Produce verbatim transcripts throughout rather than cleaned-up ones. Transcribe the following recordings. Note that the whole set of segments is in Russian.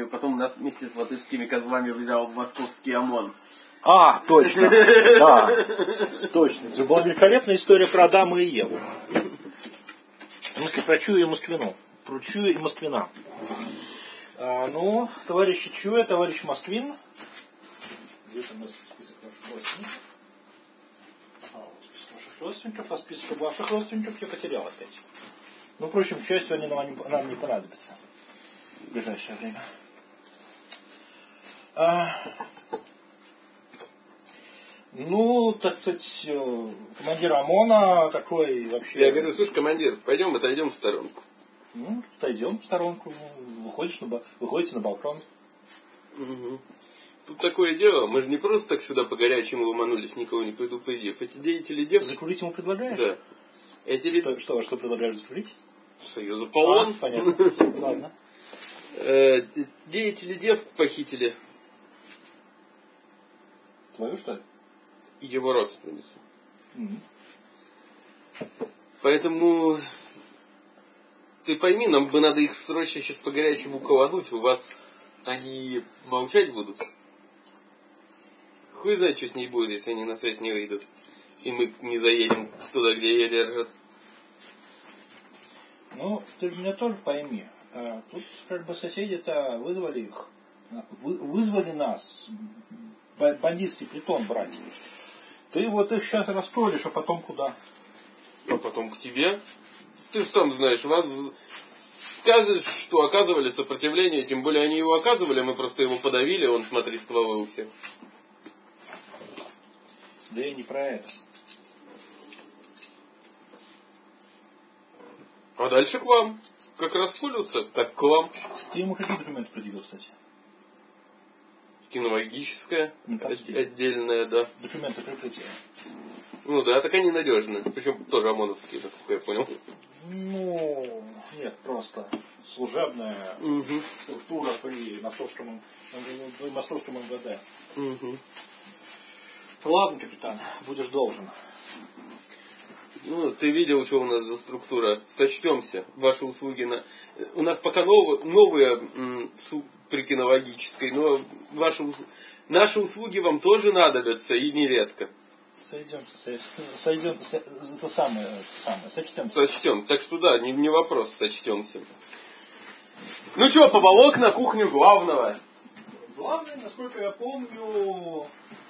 потом нас вместе с латышскими козлами взял в московский ОМОН. А, точно, да, точно. Это была великолепная история про Адама и Еву. В смысле, про Чуя и Москвину. Про Чуя и Москвина. А, ну, товарищи Чуя, товарищ Москвин. Где там у нас список ваших родственников? А, вот список ваших родственников, а список ваших родственников я потерял опять. Ну, впрочем, к счастью, они нам, нам не понадобятся в ближайшее время. А, ну, так сказать, командир ОМОНа такой вообще... Я говорю, слушай, командир, пойдем отойдем в сторонку. Ну, отойдем в сторонку, выходишь на, выходите на балкон. Угу. Тут такое дело, мы же не просто так сюда по горячему ломанулись, никого не предупредив. Эти деятели дев... Закурить ему предлагаешь? Да. Эти... Что, что, что предлагаешь закурить? Союза Полон. А, понятно. Ладно. Деятели девку похитили. Твою, что ли? Его родственницу. Mm-hmm. Поэтому ты пойми, нам бы надо их срочно сейчас по горячему колодуть. У вас они молчать будут. Хуй знает, что с ней будет, если они на связь не выйдут. И мы не заедем туда, где ее держат. Ну, ты меня тоже пойми. Тут как бы соседи-то вызвали их. Вы, вызвали нас. Бандитский притон брать. Ты вот их сейчас расколешь, а потом куда? А потом к тебе. Ты же сам знаешь, вас скажешь, что оказывали сопротивление, тем более они его оказывали, мы просто его подавили, он, смотри, стволы у всех. Да я не про это. А дальше к вам. Как расколются, так к вам. Ты ему какие документы предъявил, кстати? Кинологическая, отдельная, да. Документы прикрытия. Ну да, так они надежны. Причем тоже ОМОНовские, насколько я понял. Ну, нет, просто служебная угу. структура при Московском, при Московском МВД. Угу. Ладно, капитан, будешь должен. Ну, ты видел, что у нас за структура. Сочтемся. Ваши услуги на... У нас пока новые, новые м, при кинологической, но ваши, наши услуги вам тоже надобятся, и нередко. Сойдемся, сойдемся, это самое, самое, сочтемся. Сочтем. Так что да, не, не вопрос, сочтемся. Ну что, поволок на кухню главного. Главное, насколько я помню,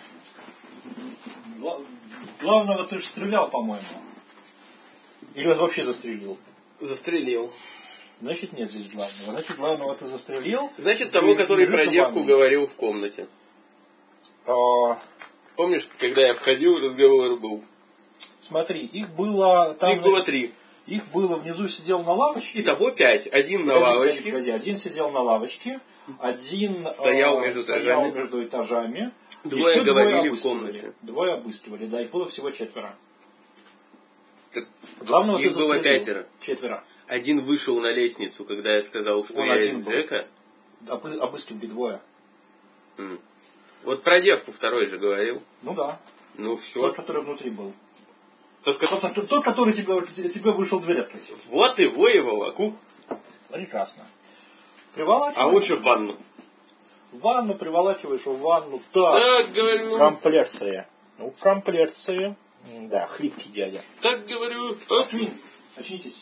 главного ты же стрелял, по-моему. Или он вообще застрелил? Застрелил. Значит, нет здесь главного. Значит, главного ты застрелил. Значит, того, который про девку говорил в комнате. А... Помнишь, когда я входил, разговор был? Смотри, их было... Там, их было значит, три. Их было, внизу сидел на лавочке. Итого пять. Один погоди, на лавочке. Погоди, погоди. Один сидел на лавочке. Один стоял, э, между, стоял этажами. между этажами. Двое говорили двое в комнате. Двое обыскивали, да, их было всего четверо. Так главного их было пятеро. Четверо. Один вышел на лестницу, когда я сказал, что Он я один из зэка. Обы- обыскивали двое. М. Вот про девку второй же говорил. Ну да. Ну все. Тот, который внутри был. Тот, тот, тот, тот который тебе, тебе вышел дверь открыть. Вот его и волоку. Прекрасно. Приволакиваешь? А лучше в ванну. В ванну приволакиваешь, в ванну. Так, так говорю. Комплекция. Ну, комплекция. Да, хлипкий дядя. Так говорю. Москвин, очнитесь.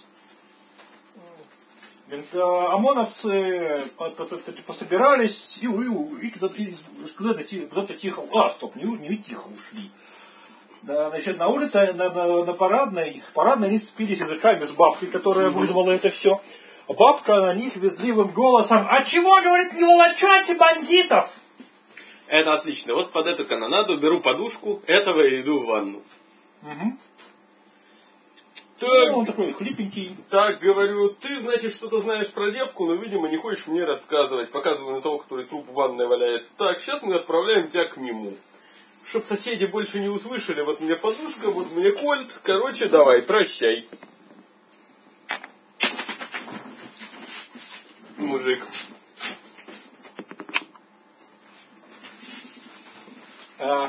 ОМОНовцы пособирались и, и, и куда-то, куда-то тихо. А, стоп, не, не тихо ушли. Да, значит, на улице, на, на, на парадной, парадной они спились языками с бабкой, которая вызвала это все. Бабка на них визгливым голосом: а чего, говорит, не волочете бандитов? Это отлично. Вот под эту канонаду беру подушку, этого и иду в ванну. Угу. Так, ну, он такой хлипенький. Так, говорю, ты, значит, что-то знаешь про девку, но, видимо, не хочешь мне рассказывать. Показываю на того, который труп в ванной валяется. Так, сейчас мы отправляем тебя к нему. Чтоб соседи больше не услышали, вот мне подушка, вот мне кольц. Короче, давай, прощай. Мужик. А...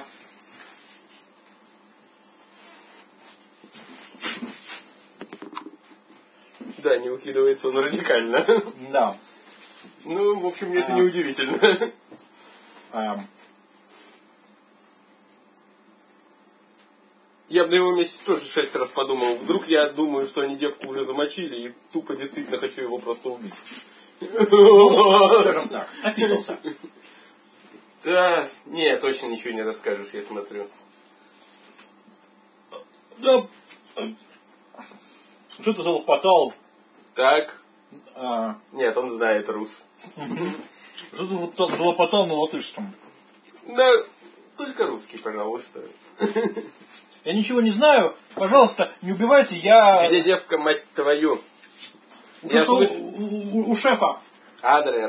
Да, не выкидывается он радикально. Да. Ну, в общем, это а, не удивительно. А, я бы на его месте тоже шесть раз подумал. Вдруг я думаю, что они девку уже замочили, и тупо действительно хочу его просто убить. Ну, скажем так, описался. Да, не, точно ничего не расскажешь, я смотрю. Да. Что ты залопотал? Так. А... Нет, он знает рус. Что ты вот залопотал на латышском? Да, только русский, пожалуйста. Я ничего не знаю. Пожалуйста, не убивайте, я... Где девка, мать твою? У, я слыш... у, у, у шефа. Адрес.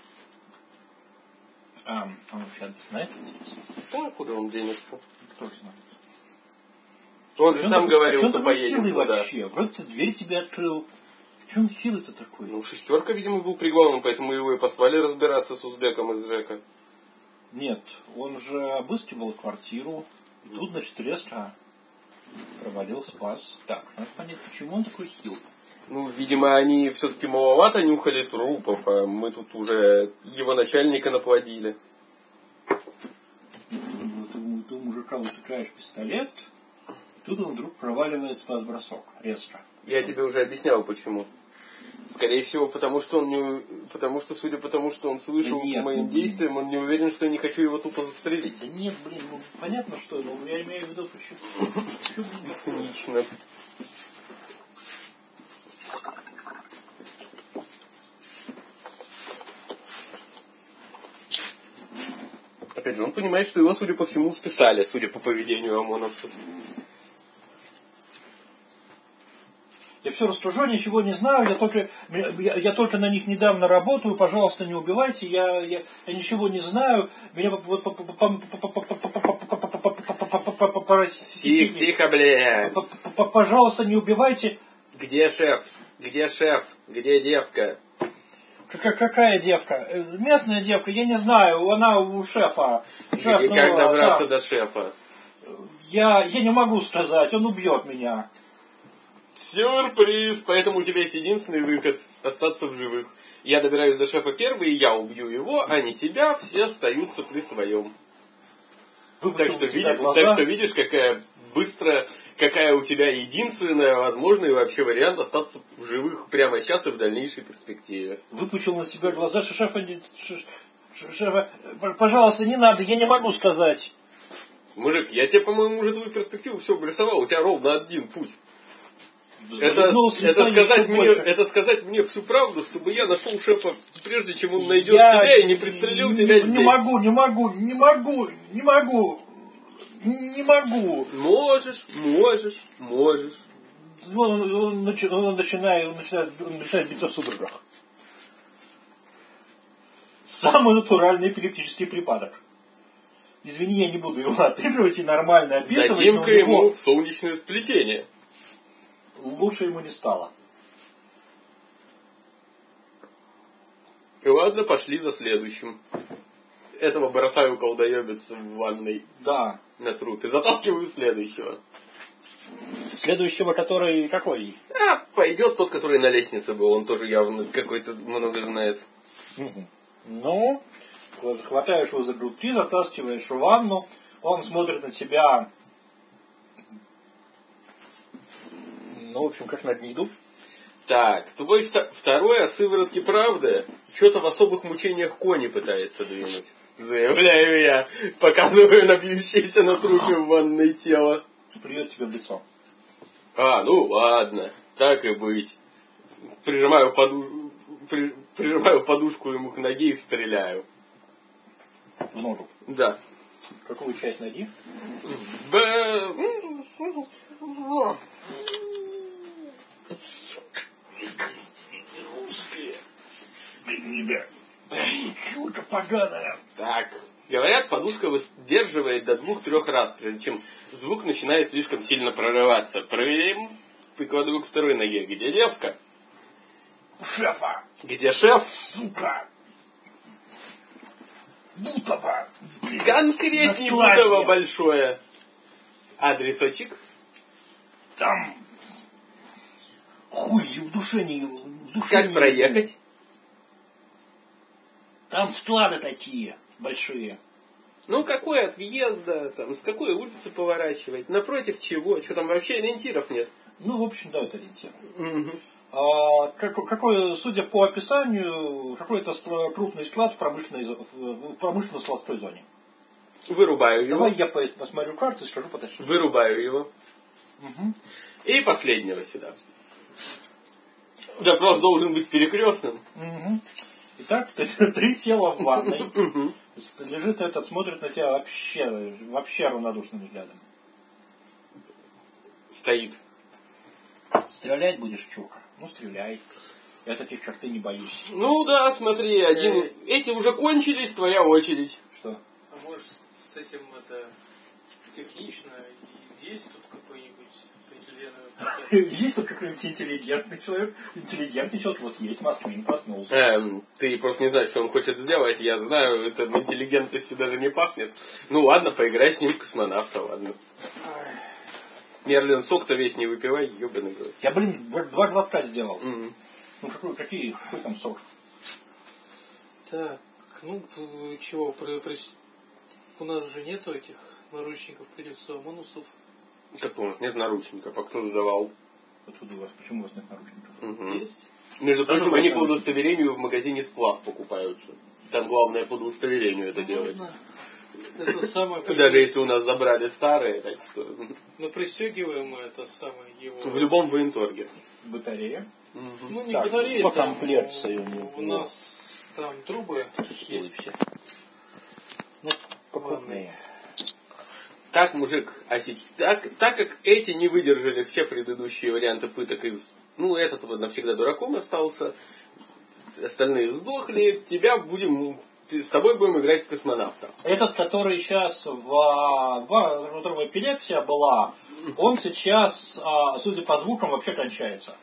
А, он вообще знает? Да, куда он денется? Кто знает? Он же сам такой, говорил, что поедет туда. Вообще? Вроде ты дверь тебе открыл. Че он хилый-то такой? Ну, шестерка, видимо, был приглавным, поэтому его и послали разбираться с узбеком из Жека. Нет, он же обыскивал квартиру. И тут, значит, резко провалил, спас. Так, надо понять, почему он такой хилый. Ну, видимо, они все-таки маловато нюхали трупов, а мы тут уже его начальника наплодили. Ты у мужика вытыкаешь пистолет, и тут он вдруг проваливает спас-бросок. Резко. Я тебе уже объяснял, почему. Скорее всего, потому что он не... Потому что, судя по тому, что он слышал да нет, моим ну, действиям, он не уверен, что я не хочу его тупо застрелить. Да нет, блин, ну понятно, что, но я имею в виду, почему... Технично. Опять же, он понимает, что его, судя по всему, списали, судя по поведению ОМОНовцев. Я все расскажу, ничего не знаю, я только, я, я только на них недавно работаю, пожалуйста, не убивайте, я, я, я ничего не знаю, меня вот Тихо, тихо, бля. Пожалуйста, не убивайте. Где шеф? Где шеф? Где девка? Какая девка? Местная девка, я не знаю, она у шефа. Шеф, и как добраться до шефа? Я, я не могу сказать, он убьет меня. Сюрприз! Поэтому у тебя есть единственный выход – остаться в живых. Я добираюсь до шефа первый, и я убью его, а не тебя, все остаются при своем. Так что, видишь, так что видишь, какая быстрая, какая у тебя единственная возможный вообще вариант остаться в живых прямо сейчас и в дальнейшей перспективе. Выпучил на тебя глаза, шефа, шефа, пожалуйста, не надо, я не могу сказать. Мужик, я тебе, по-моему, уже твою перспективу все обрисовал, у тебя ровно один путь. Это, это, сказать мне, это сказать мне всю правду, чтобы я нашел шефа, прежде чем он найдет я тебя и не пристрелил не, тебя не, здесь. Не могу, не могу, не могу, не могу, не могу. Можешь, можешь, можешь. Он, он, он, начинает, он, начинает, он начинает биться в судорогах. Самый натуральный эпилептический припадок. Извини, я не буду его отыгрывать и нормально описывать. Дадим-ка ему него... солнечное сплетение. Лучше ему не стало. И ладно, пошли за следующим. Этого бросаю колдоебиться в ванной. Да. На трупе. Затаскиваю следующего. Следующего, который какой? А, пойдет тот, который на лестнице был. Он тоже явно какой-то много знает. Угу. Ну, хватаешь его за грудки, затаскиваешь в ванну. Он смотрит на тебя. Ну, в общем, как на гниду. Так, твой второй от сыворотки правды что-то в особых мучениях кони пытается двинуть. Заявляю я, показываю на бьющееся на трупе в ванной тело. Плюет тебе в лицо. А, ну ладно, так и быть. Прижимаю, поду... При... Прижимаю подушку ему к ноге и стреляю. В ногу? Да. Какую часть ноги? Б... Гнида. Чурка поганая. Так. Говорят, подушка выдерживает до двух-трех раз, прежде чем звук начинает слишком сильно прорываться. Проверим. Прикладываю к второй ноге. Где девка? У шефа. Где шеф? Сука. Бутово. Конкретней Бутово большое. Адресочек? Там хуй в душе не... В душе как не... проехать? Там склады такие большие. Ну, какой от въезда, там, с какой улицы поворачивать, напротив чего, что там вообще ориентиров нет. Ну, в общем, да, это ориентир. Угу. А, как, какой, судя по описанию, какой-то крупный склад в промышленной, в промышленно-складской зоне. Вырубаю его. Давай я посмотрю карту и скажу поточнее. Вырубаю его. Угу. И последнего сюда. Допрос должен быть перекрестным. Угу. Итак, три тела в ванной. Угу. Лежит этот, смотрит на тебя вообще, вообще равнодушным взглядом. Стоит. Стрелять будешь, чуха? Ну, стреляй. Я таких черты не боюсь. Ну да, смотри, один. Эти уже кончились, твоя очередь. Что? А может с этим это технично есть тут какой-нибудь интеллигентный? Есть тут какой-нибудь интеллигентный человек? Интеллигентный человек вот есть, Москвин проснулся. Эм, ты просто не знаешь, что он хочет сделать. Я знаю, это интеллигентностью даже не пахнет. Ну ладно, поиграй с ним в космонавта, ладно. Мерлин, сок-то весь не выпивай, ебаный грот. Я, блин, два глотка сделал. Угу. Ну какой, какие, какой там сок? Так, ну чего, про, про, у нас же нету этих наручников при лицу ОМОНовцев. Так у нас нет наручников, а кто задавал? Откуда у вас? Почему у вас нет наручников? Угу. Есть? Между Тоже прочим, они можно. по удостоверению в магазине сплав покупаются. Там главное по удостоверению это Ну, делать. ладно. Это самое... Даже если у нас забрали старые, так что... Но пристегиваем мы это самое его... В любом военторге. Батарея. Угу. Ну не Так, батарея, по там, комплекции у у, него. у нас там трубы есть. Все. Ну, покупные. Так, мужик, а сейчас, так, так как эти не выдержали все предыдущие варианты пыток из... Ну, этот вот навсегда дураком остался, остальные сдохли, тебя будем... С тобой будем играть в космонавта. Этот, который сейчас, в, в, у которого эпилепсия была, он сейчас, судя по звукам, вообще кончается.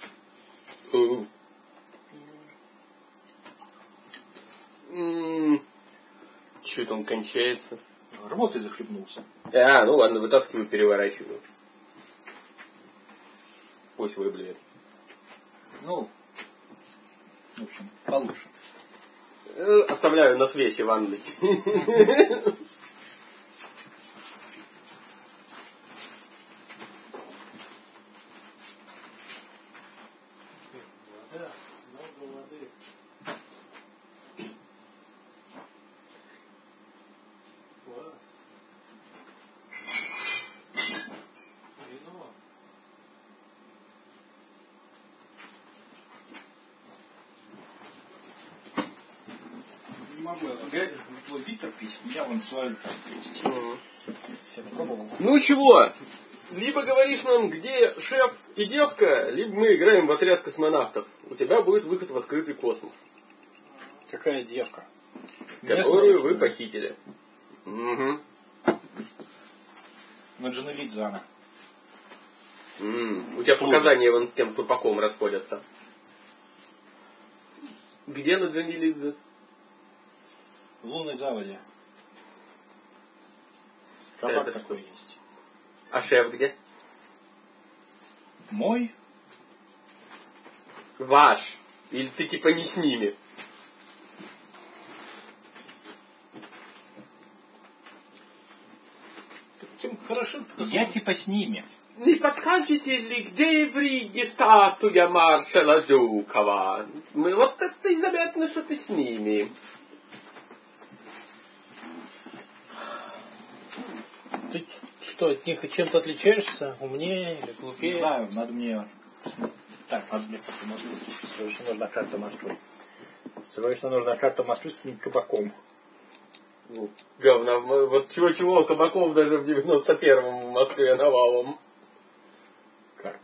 Че это он кончается? Работой захлебнулся. А, ну ладно, вытаскиваю, переворачиваю. Пусть выблюет. Ну, в общем, получше. Оставляю на свесе ванной. Вода, много воды. Класс. Вино. Не могу я твой битер пить, у меня вон свою там есть. Я попробовал. Ну чего? Либо говоришь нам, где шеф и девка, либо мы играем в отряд космонавтов. У тебя будет выход в открытый космос. Какая девка? Которую вы похитили. Угу. На Джанелидзана. М-м. У тебя показания вон с тем тупаком расходятся. Где на Джанелидзе? В лунной заводе. Кабак Это такой что? есть. А шеф где? Мой? Ваш. Или ты типа не с ними? Тем хорошо, Я типа с ними. Не подскажете ли, где в Риге статуя маршала Жукова? Мы вот это и заметно, что ты с ними. Ты что, от них чем-то отличаешься? Умнее или глупее? Не знаю, надо мне... Так, надо мне карту Москвы. Срочно нужна карта Москвы. Срочно нужна карта Москвы с каким-нибудь кабаком. Ну, говна. Вот чего-чего, кабаков даже в девяносто первом в Москве навалом. Карта.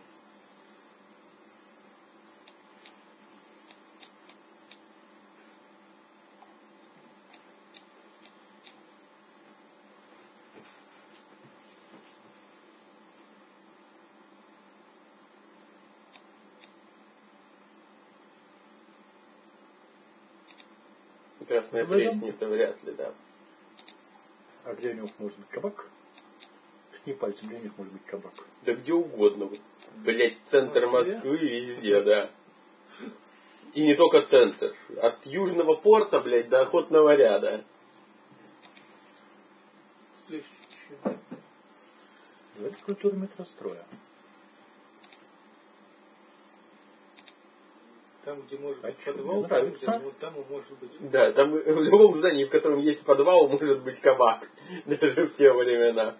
Красная Вдвоем? Пресня, это вряд ли, да. А где у них может быть кабак? Ткни пальцем, где у них может быть кабак? Да где угодно. Блять, центр В Москве? Москвы везде, да. И не только центр. От Южного порта, блядь, до Охотного ряда. Легче чуть-чуть. Давайте культуру метростроя. Там, где может быть А подвал, мне там, нравится. где, вот там и может быть. Да, там в любом здании, в котором есть подвал, может быть кабак. Даже в те времена.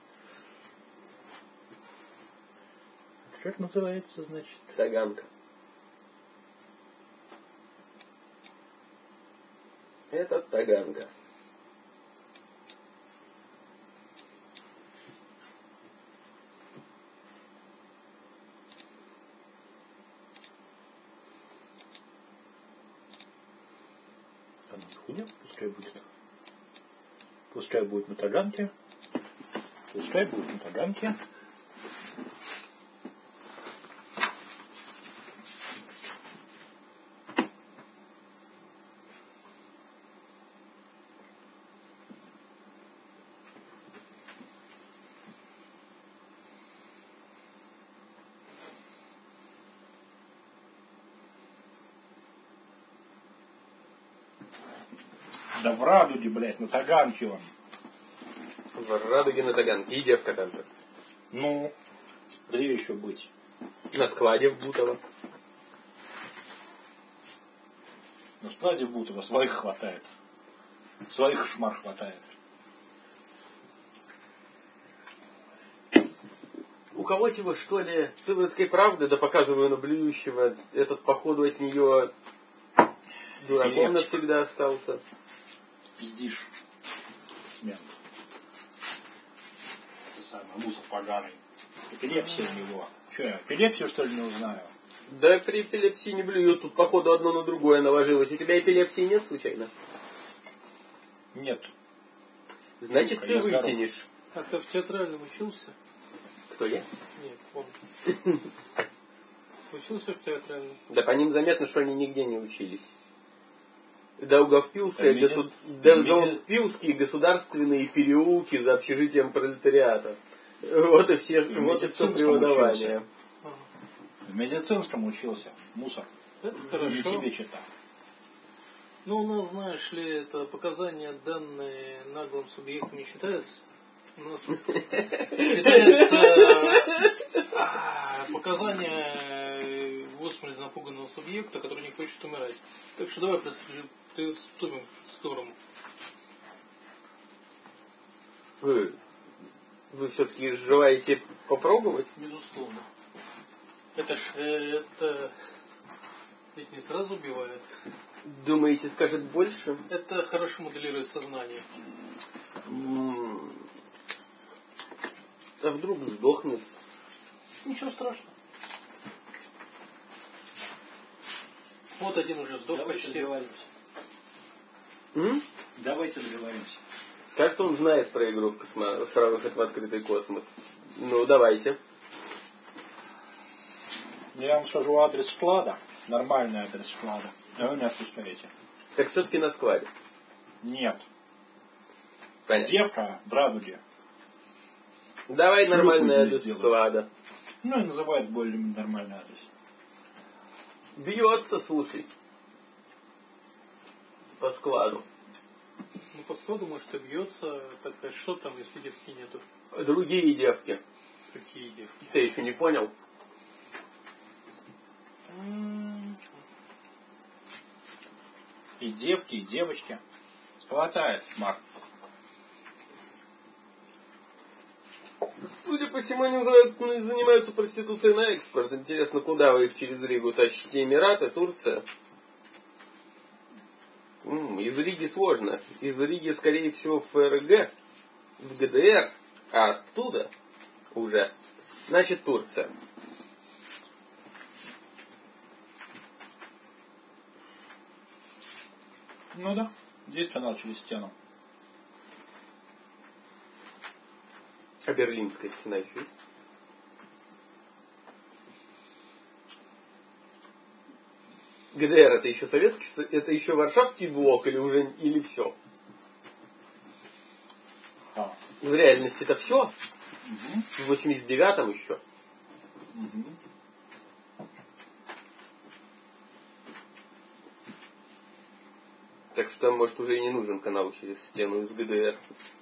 Как называется, значит? Таганка. Это Таганка. А ну хуйня, пускай будет. Пускай будет на Таганке. Пускай будет на Таганке. Да в Радуге, блядь, на Таганке он. В Радуге на Таганке. И девка там же. Ну, где еще быть? На складе в Бутово. На складе Бутова своих хватает. Своих шмар хватает. У кого-то, что ли, советской правды, да показываю на блюющего, этот, походу, от нее дураком Филипчик. навсегда остался. Пиздишь. Мент. Это самый мусор поганый. Эпилепсия у него. Че, я эпилепсию что ли не узнаю? Да при эпилепсии не блюют, тут, походу, одно на другое наложилось. У тебя эпилепсии нет, случайно? Нет. Значит, Ну-ка, ты я здоров. вытянешь. А ты в театральном учился? Кто я? Нет, он. Учился в театральном? Да по ним заметно, что они нигде не учились. Даугавпилская, Да, госу... меди- Даугавпилские государственные переулки за общежитием пролетариата. Вот и все, В вот и все медицинском преподавание. учился. Ага. В медицинском учился. Мусор. Это Не хорошо. тебе читал. Ну, у нас, знаешь ли, это показания, данные наглым субъектом не считаются. У нас считается а, показания в осморозь напуганного субъекта, который не хочет умирать. Так что давай приступим к сторону. Вы, вы все-таки желаете попробовать? Безусловно. Это ж э, это ведь не сразу убивает. Думаете, скажет больше? Это хорошо моделирует сознание. М-м. А вдруг сдохнет? Ничего страшного. Вот один уже сдох Давайте почти. договоримся. М? Давайте договоримся. Кажется, он знает про игру в, космо... про выход в открытый космос. Ну, давайте. Я вам скажу адрес склада. Нормальный адрес склада. Да вы не отпускаете. Так все-таки на складе. Нет. Понятно. Девка в Радуге. Давай Шлюху нормальный из нее адрес сделают. склада. Ну и называют более нормальный адрес. Бьется, слушай. По складу. Ну, по складу, может, и бьется. Так, а что там, если девки нету? Другие девки. Какие девки? Ты еще не понял? М, И девки, и девочки. Хватает, Марк. Судя по всему, они называют- ну, занимаются проституцией на экспорт. Интересно, куда вы их через Ригу тащите? Эмираты, Турция? М, из Риги сложно. Из Риги, скорее всего, в ФРГ, в ГДР, а оттуда уже, значит, Турция. Ну да. Здесь канал через стену. А Берлинская стена еще есть? ГДР это еще советский, со- это еще Варшавский блок или уже, или все? А. В реальности это все? Угу. В восемьдесят девятом еще? Угу. что там, может, уже и не нужен канал через стену из ГДР.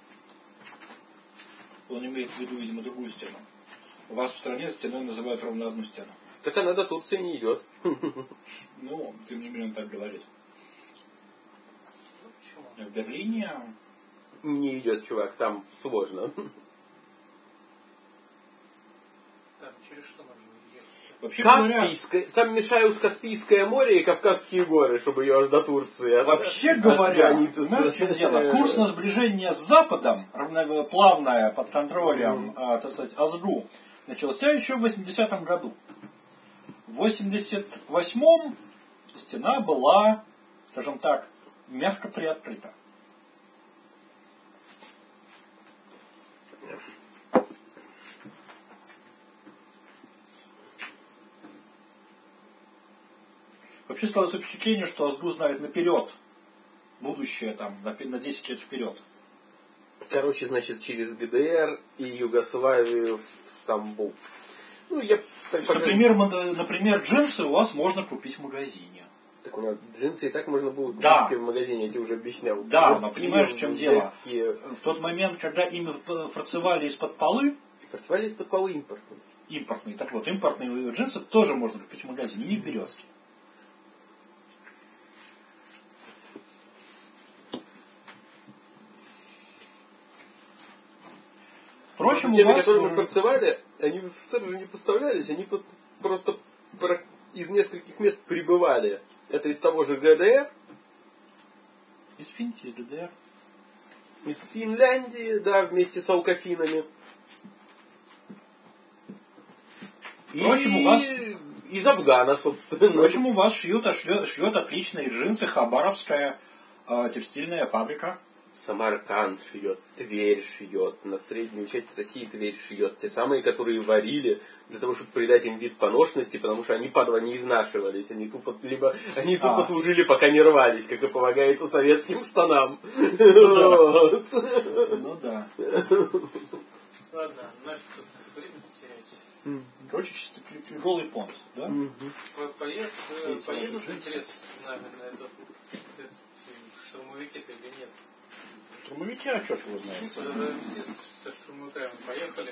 Он имеет в виду, видимо, другую стену. У вас в стране стеной называют ровно одну стену. Так она до Турции не идет. Ну, тем не менее он так говорит. В Берлине... Не идет, чувак, там сложно. Там через что можно ехать? Вообще Каспийское, говоря, там мешают Каспийское море и Кавказские горы, чтобы ее аж до Турции. От, вообще от говоря, границы знаешь, в чем дело? Курс на сближение с Западом, равноплавное, под контролем, mm. а, так сказать, АЗГУ, начался еще в восьмидесятом году. В восемьдесят восьмом стена была, скажем так, мягко приоткрыта. Вообще складывается впечатление, что АЗГУ знает наперед будущее там, на десять лет вперед. Короче, значит, через ГДР и Югославию в Стамбул. Ну, я... Так, например, например, джинсы у вас можно купить в магазине. Так у нас джинсы и так можно было купить да. в магазине, я тебе уже объяснял. Да, детские, но понимаешь, в чем дело? Детские... В тот момент, когда ими фарцевали из-под полы... Фарцевали из-под полы импортные. Импортные. Так вот, импортные джинсы тоже можно купить в магазине, не в Березке. Впрочем, те, у вас... которые мы фарцевали, они в СССР же не поставлялись, они просто из нескольких мест прибывали. Это из того же ГДР. Из Финки, из ГДР. Из Финляндии, да, вместе с алкофинами. Впрочем, и у вас... из Афгана, собственно. Впрочем, у вас шьют, шьет, шьет отличные джинсы Хабаровская э, текстильная фабрика. Самарканд шьет, Тверь шьет, на среднюю часть России Тверь шьет. Те самые, которые варили для того, чтобы придать им вид поношенности, потому что они, падла, не изнашивались. Они тупо, либо, они тупо а. служили, пока не рвались, как и полагается советским штанам. Ну да. Ладно, нафиг тут время терять. Короче, тяжелый понт, да? Поедут, интересно, с нами на этот штурмовики-то или нет? Штурмовики, а черт его знает. Все со штурмовиками поехали.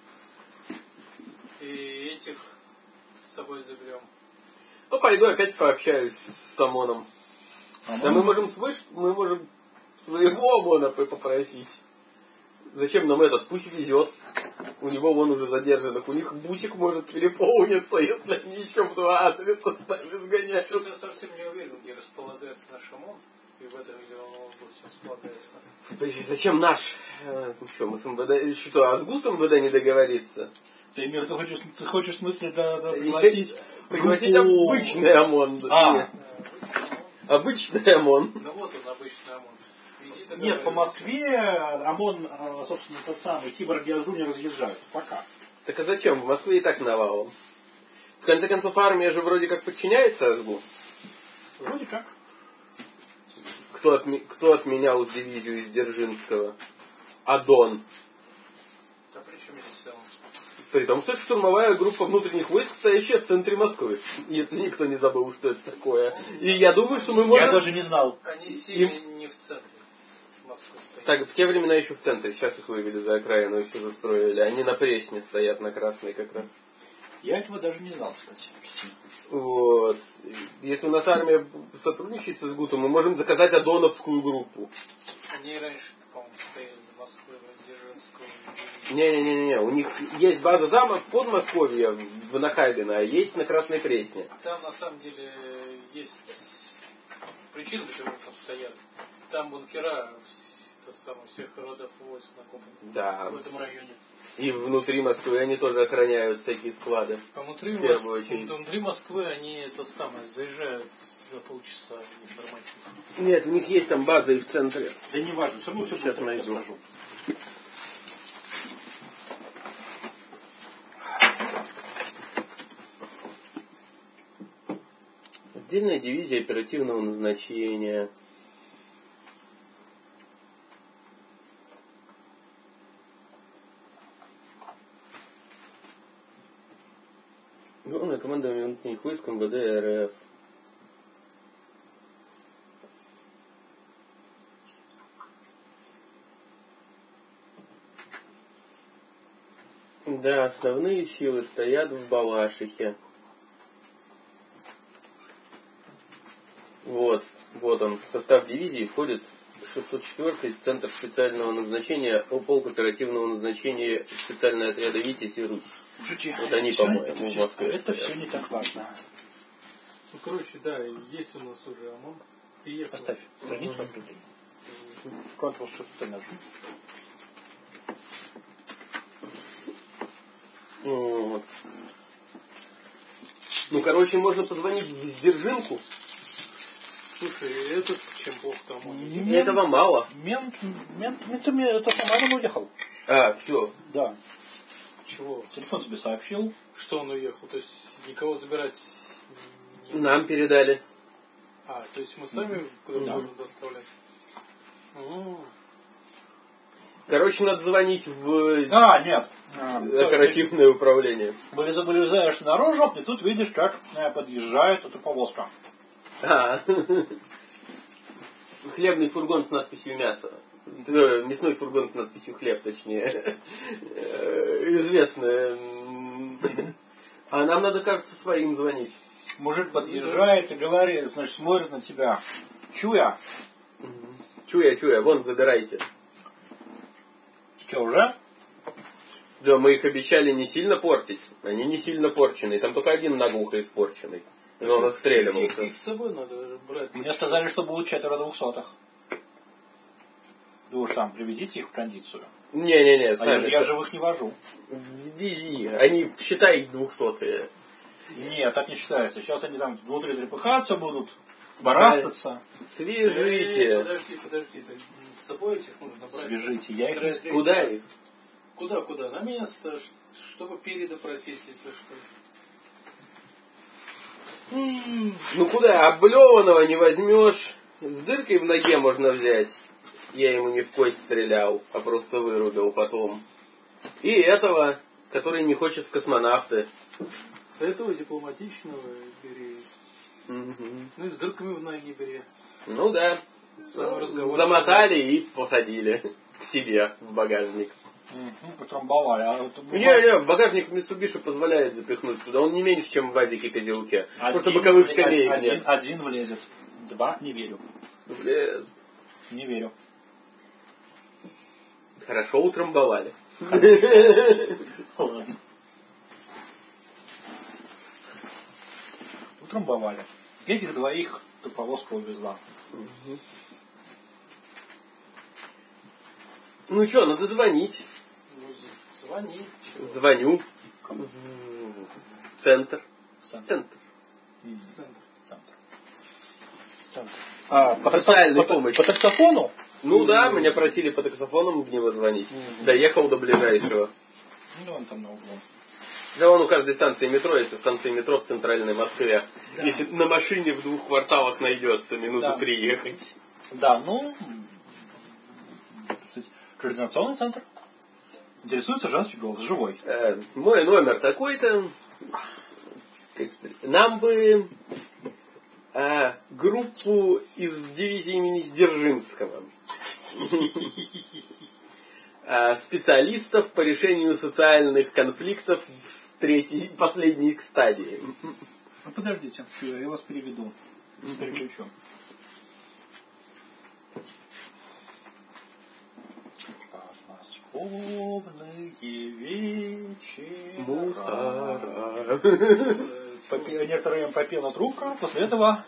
И этих с собой заберем. Ну, пойду опять пообщаюсь с ОМОНом. ОМОН? Да мы можем свыше, мы можем своего ОМОНа попросить. Зачем нам этот? Пусть везет. У него вон уже задержанных. У них бусик может переполниться, если они еще в два адреса стали сгонять. Что-то я совсем не уверен, где располагается наш ОМОН. И в этом или он области располагается. Подожди, зачем наш? Ну что, мы с МВД... Что, а с ГУС МВД не договорится? Ты имеешь в виду, хочешь, ты хочешь в смысле да, да, пригласить... Пригласить обычный ОМОН. А. Обычный ОМОН. Ну вот он, обычный ОМОн. Нет, по Москве ОМОН, собственно, тот самый, киборги АЗГУ не разъезжают. Пока. Так а зачем? В Москве и так навалом. В конце концов, армия же вроде как подчиняется АЗГУ. Вроде как. Кто, отме... Кто отменял дивизию из Дзержинского? Адон. Да при чем здесь он? При том, что это штурмовая группа внутренних войск, стоящая в центре Москвы. Если никто не забыл, что это такое. И я думаю, что мы можем... Я даже не знал. Они сильно Им... не в центре Москвы стоят. Так, в те времена еще в центре. Сейчас их вывели за окраину и все застроили. Они на Пресне стоят, на Красной как раз. Я этого даже не знал, кстати. Вот. Если у нас армия сотрудничает с СГУ, то мы можем заказать Адоновскую группу. Они раньше, по-моему, стояли за Москвой, Дзержинскую. Не-не-не, у них есть база замов в Подмосковье, в Нахабино, а есть на Красной Пресне. Там на самом деле есть причины, почему там стоят. Там бункера то самое, всех родов войск накопаны. Да. В этом районе. И внутри Москвы они тоже охраняют всякие склады. А внутри, Моск... внутри Москвы они это самое заезжают за полчаса нормативно. Нет, у них есть там база и в центре. Да не важно, все равно все сейчас найду. Скажу. Отдельная дивизия оперативного назначения. Главное командование внутренних войск МВД РФ. Да, основные силы стоят в Балашихе. Вот, вот он, в состав дивизии входит шестьсот четвёртый Центр специального назначения, полк оперативного назначения специального отряда «Витязь» и «Русь». Слушайте, Вот они, все, по-моему, это в все, Москве это стоят. все не так важно. Ну, короче, да, есть у нас уже ОМОН. Приехал. Поставь страницу Мгм. открытой. Ctrl-Shift нажми. Вот. Ну, короче, можно позвонить в Сдержинку. Слушай, этот чем плохо-то ОМОН? Мент- Этого мало. Мент, мент, мент, мент, это сама он уехал. А, все. Да. Чего? Телефон тебе сообщил. Что он уехал? То есть никого забирать не... Нам передали. А, то есть мы сами куда-то Да. можем доставлять? М. Короче, надо звонить в А, нет. А, оперативное управление. Вылез- Вылезаешь наружу, и тут видишь, как э, подъезжает эта повозка. А. Хлебный фургон с надписью «мясо». Э, Мясной фургон с надписью «хлеб», точнее. Э, Известная. А нам надо, кажется, своим звонить. Мужик подъезжает и говорит, значит, смотрит на тебя. Чуя. Чуя, чуя, вон, забирайте. Что, уже? Да, мы их обещали не сильно портить. Они не сильно порченые. Там только один наглухо испорченный. Но он Их, отстреливался. их с собой надо брать. Мне сказали, что будут четверо двухсотых. Вы уж там приведите их в кондицию. Не-не-не, А я, сами. я живых не вожу. Вези. Они, считай, их двухсотые. Нет, так не считается. Сейчас они там внутри трепыхаться будут, барахтаться. Свяжите. Эй, подожди, подожди. Так с собой этих нужно брать. Свяжите. Я их не... Третий Куда раз. их? Куда, куда? На место, ш- чтобы передопросить, если что. Ну куда, облеванного не возьмешь. С дыркой в ноге можно взять. Я ему не в кость стрелял, а просто вырубил потом. И этого, который не хочет в космонавты. Этого дипломатичного бери. Мгм. Ну и с дырками в ноги бери. Ну да. Самый разговор. Замотали и посадили к себе в багажник. Угу, утрамбовали. А вот Не-не, в багажник Mitsubishi позволяет запихнуть туда. Он не меньше, чем в ВАЗике-козелке. Просто боковых вле- скамеек один, нет. один влезет. Два не верю. Влез. Не верю. Хорошо утрамбовали. Ладно. Утрамбовали. Этих двоих то повозка увезла. Ну что, надо звонить. Ну, звони. Чего? Звоню. Кому? В центр. Центр. Центр. М, Центр. Центр. Центр. А, по, Социальной таксо- по- помощи. по таксофону? Ну да, меня просили по таксофонам в него звонить. Доехал до ближайшего. Ну, он там на углу. Да он у каждой станции метро, если станция метро в центральной Москве. Да. Если на машине в двух кварталах найдется, минуты Да. три ехать. Да, ну, кстати, координационный центр. Интересуется женский голос, живой. Э, мой номер такой-то. Как сказать, нам бы э, группу из дивизии имени Сдержинского. Э, специалистов по решению социальных конфликтов с третьей, последней их стадии. Ну, подождите, я вас переведу. Переключу. Подмосковные вечера. Мусора. Попе- Некоторое время попела трубка, после этого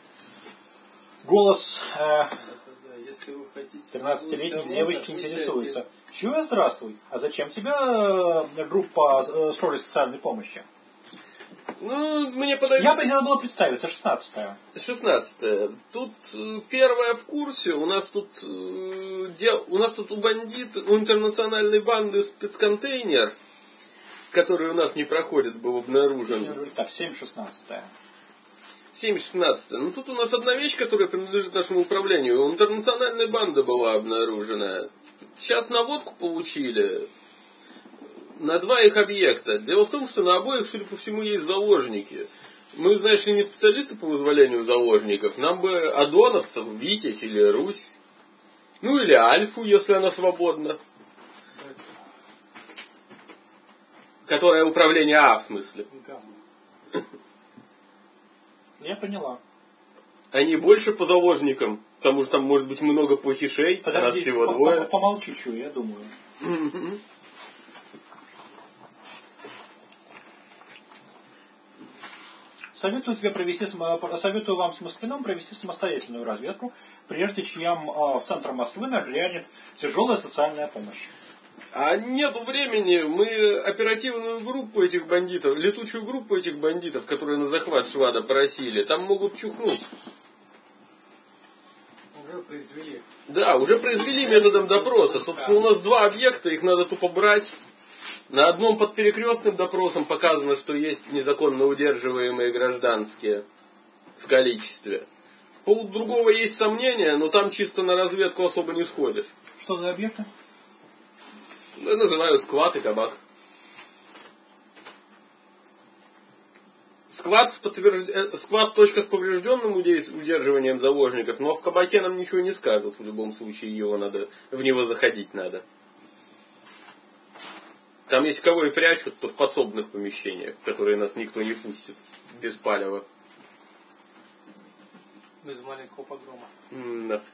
голос э, Да-да-да, если вы хотите... тринадцатилетней получить девочки ОМОН, интересуется. Чего, здравствуй, а зачем тебе э, группа э, скорой социальной помощи? Ну, мне подают... Я хотела было представиться, шестнадцатая. шестнадцатое. Тут э, первое в курсе. У нас тут э, дел... у нас тут у бандит, у интернациональной банды спецконтейнер, который у нас не проходит, был обнаружен. Так, семь шестнадцатая. семь шестнадцатое. Ну тут у нас одна вещь, которая принадлежит нашему управлению. Интернациональная банда была обнаружена. Сейчас наводку получили на два их объекта. Дело в том, что на обоих, судя по всему, есть заложники. Мы, знаешь ли, не специалисты по вызволению заложников. Нам бы адоновцев, Витязь или Русь. Ну или Альфу, если она свободна. Которая управление А, в смысле. Да. Я поняла. Они больше по заложникам, потому что там может быть много плохишей, а нас всего по- двое. по- Помолчи, что я думаю. Советую тебе провести, само- советую вам с Москвином провести самостоятельную разведку, прежде чем а, в центр Москвы нагрянет тяжелая социальная помощь. А нету времени, мы оперативную группу этих бандитов, летучую группу этих бандитов, которые на захват Швада просили, там могут чухнуть. Уже произвели. Да, уже произвели методом допроса. Собственно, у нас два объекта, их надо тупо брать. На одном под перекрестным допросом показано, что есть незаконно удерживаемые гражданские в количестве. По другого есть сомнения, но там чисто на разведку особо не сходишь. Что за объекты? Я называю склад и кабак. Склад, с подтвержд... склад точка с поврежденным удерживанием заложников, но в кабаке нам ничего не скажут. В любом случае его надо, в него заходить надо. Там если кого и прячут, то в подсобных помещениях, в которые нас никто не пустит. Без палева. Без маленького погрома. М, да.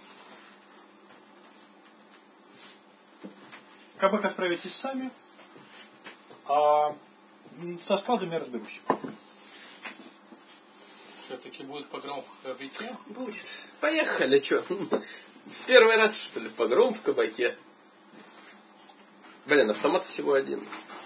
Кабак отправитесь сами, а со складами я разберусь. Все-таки будет погром в кабаке? Будет. Поехали, что? В первый раз, что ли, погром в кабаке. Блин, автомат всего один.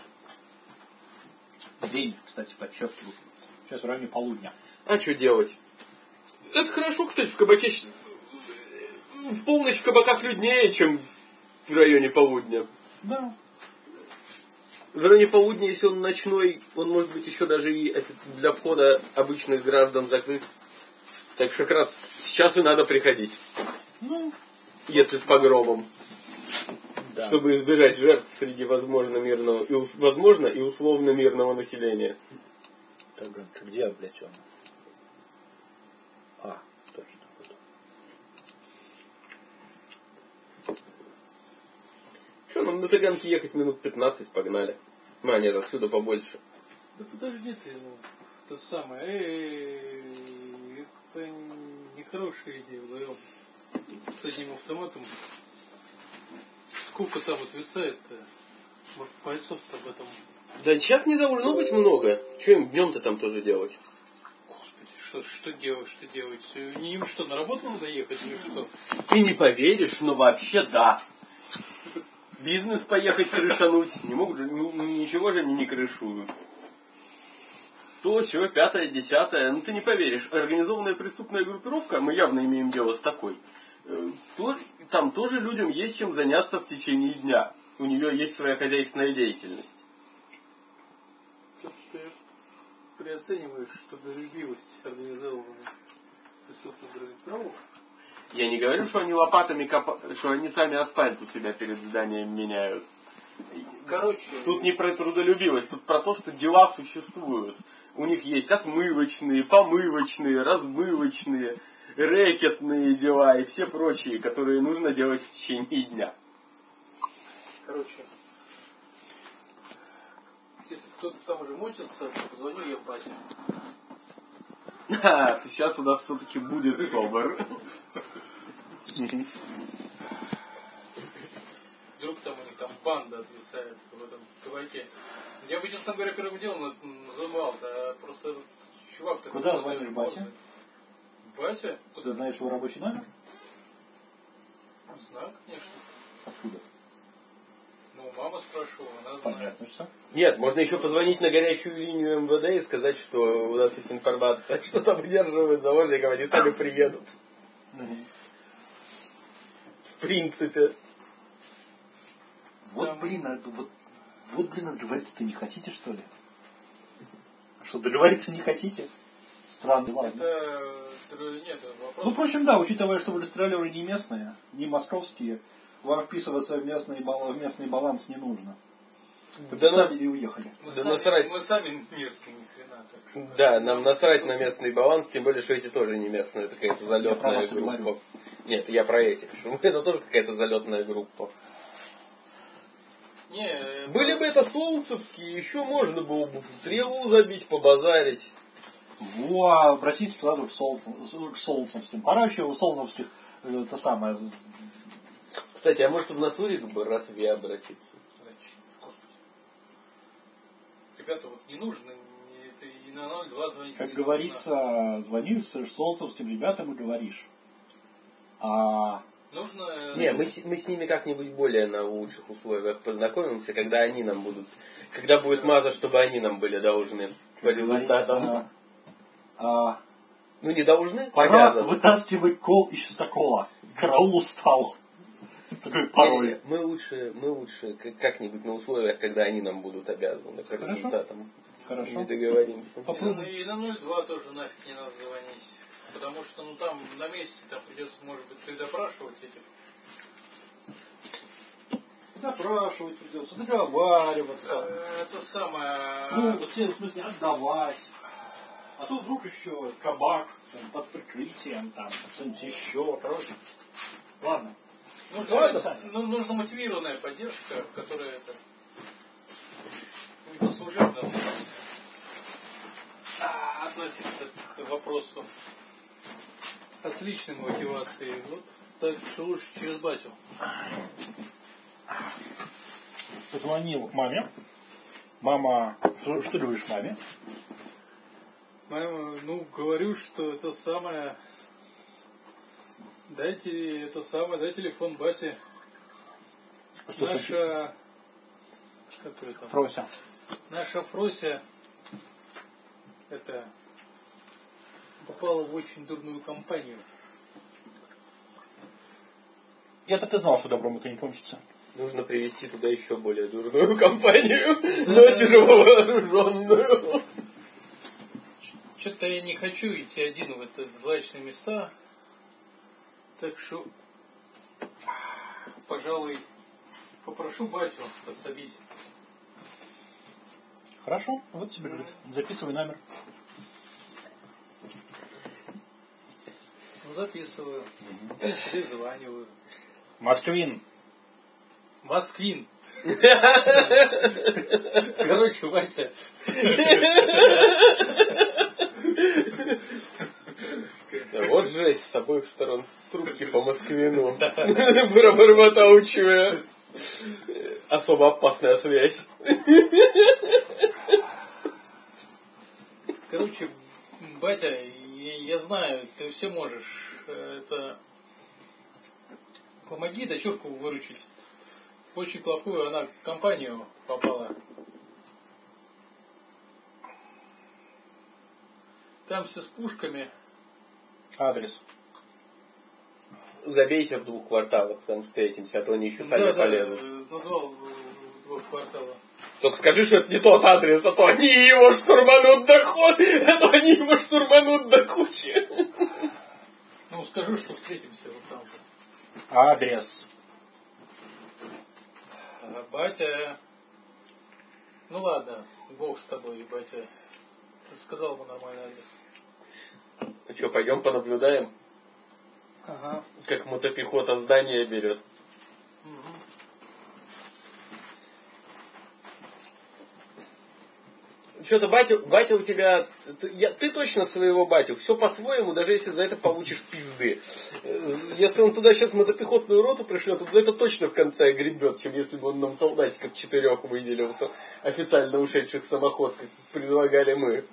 День, кстати, подчеркиваю. Сейчас в районе полудня. А что делать? Это хорошо, кстати, в кабаке. В полночь в кабаках люднее, чем в районе полудня. Да. В районе полудня, если он ночной, он может быть еще даже и для входа обычных граждан закрыт. Так что как раз сейчас и надо приходить. Ну, если с погромом. да. Чтобы избежать жертв среди возможно мирного и, возможно, и условно мирного населения. Так, где, блядь, он? А, точно. Что, нам на Таганке ехать минут пятнадцать, погнали. А, нет, отсюда побольше. Да подожди ты, ну, то самое, эй, это нехорошая идея вдвоем с одним автоматом. Сколько там отвисает-то? Бойцов-то об этом. Да сейчас не должно быть много. Что им днем-то там тоже делать? Господи, что, что делать, что делать? Не им что, на работу надо ехать или что? Ты не поверишь, но вообще да. Бизнес поехать крышануть. Не могут же, ничего же они не крышуют. То, все, пятое, десятое. Ну ты не поверишь. Организованная преступная группировка, мы явно имеем дело с такой. То, там тоже людям есть чем заняться в течение дня. У нее есть своя хозяйственная деятельность. Тут ты переоцениваешь трудолюбивость организованной преступной группировки. Я не говорю, что они лопатами копают, что они сами асфальт у себя перед зданием меняют. Короче, тут не про трудолюбивость, тут про то, что дела существуют. У них есть отмывочные, помывочные, размывочные, рэкетные дела и все прочие, которые нужно делать в течение дня. Короче, если кто-то там уже мучился, позвоню я Пасе. А, то сейчас у нас все-таки будет собор. Вдруг там у них там банда отвисает в этом кабаке. Я бы, честно говоря, первым делом называл, а просто этот чувак... Куда звонишь, батя? Батя? Ты знаешь его рабочий номер? Знаю, конечно. Откуда? Ну, мама спрашивала, она знает. Понятно, что? Нет, можно еще позвонить на горячую линию эм вэ дэ и сказать, что у нас есть информация, что там удерживают заложников, они сами приедут. Угу. В принципе. Вот, там... блин, а, вот, вот, блин, договориться-то не хотите, что ли? А что, договориться не хотите? Странно, ладно. Это... Нет, вопрос... Ну, впрочем, да, учитывая, что выстрелили не местные, не московские, вам вписываться в местный, в местный баланс не нужно. Подписали и уехали. Мы, да сами, насрать. мы сами местные, ни хрена. Так. Да, нам насрать на местный баланс, тем более, что эти тоже не местные, это какая-то залетная группа. Говорю. Нет, я про этих. Это тоже какая-то залетная группа. Не, Были бы это солнцевские, еще можно было бы стрелу забить, побазарить. Во, обратитесь сразу к, сол, к солнцевским. Пора вообще у солнцевских это самое. Кстати, а может в натуре к братве обратиться? Зачем? Господи. Ребята, вот не нужно это и на ноль два звонить. Как не говорится, нужно. звони с солнцевским ребятам и говоришь. А Нужно... Не, мы, с- мы с ними как-нибудь более на лучших условиях познакомимся, когда они нам будут, когда будет маза, чтобы они нам были должны по как результатам. говорится, а, Ну не должны, пора обязаны. вытаскивать кол из чистокола. Караул устал. Такой Не, не, пароль. мы лучше, мы лучше как- как-нибудь на условиях, когда они нам будут обязаны по Хорошо. результатам. Хорошо. Не договоримся. И на, и на ноль два тоже нафиг не надо звонить. Потому что ну там на месте там придется, может быть, предопрашивать этих. Допрашивать придется, договариваться. Э, Это самое... Ну, вот все, в смысле, отдавать. А то вдруг еще кабак там, под прикрытием, там, что-нибудь еще, короче. Ладно. Нужно, Ладно. мотив- ну, нужна мотивированная поддержка, которая это не по служебному а относится к вопросу, а с личной мотивацией. Вот так что лучше через батю. Позвонил маме. Мама, что, что говоришь маме? Мама, ну, говорю, что это самое... Дайте, это самое, дай телефон бате. Что Наша... Как ее там? Фрося. Наша Фрося это попала в очень дурную компанию. Я так и знал, что добром это не кончится. Нужно привести туда еще более дурную компанию, но тяжело вооруженную. Что-то я не хочу идти один в эти злачные места. Так что, пожалуй, попрошу батю подсобить. Хорошо, вот тебе говорит. Записывай номер. Ну, записываю. Перезваниваю. Москвин. Москвин. Короче, Вася. Вот жесть с обоих сторон трубки по Москвину. Выработаучивая. Особо опасная связь. Короче, батя, я, я знаю, ты все можешь. Это... Помоги дочурку выручить. В очень плохую она компанию попала. Там все с пушками. Адрес. Забейся в двух кварталах, там встретимся, а то они еще сами Да, да, полезут. назвал в двух кварталах. Только скажи, что это не тот адрес, а то они его штурманут до ход, а то они его штурманут до кучи. Ну, скажу, что встретимся вот там же. Адрес. А, батя... Ну ладно, бог с тобой, батя. Ты сказал ему нормальный адрес. Ну что, пойдем понаблюдаем, Ага. как мотопехота здание берет. Угу. Что-то батя, батя у тебя, ты, я, ты точно своего батю, все по-своему, даже если за это получишь пизды. Э, Если он туда сейчас мотопехотную роту пришлет, то за это точно в конце гребет, чем если бы он нам солдатиков четырех выделил, официально ушедших в самоход, как предлагали мы.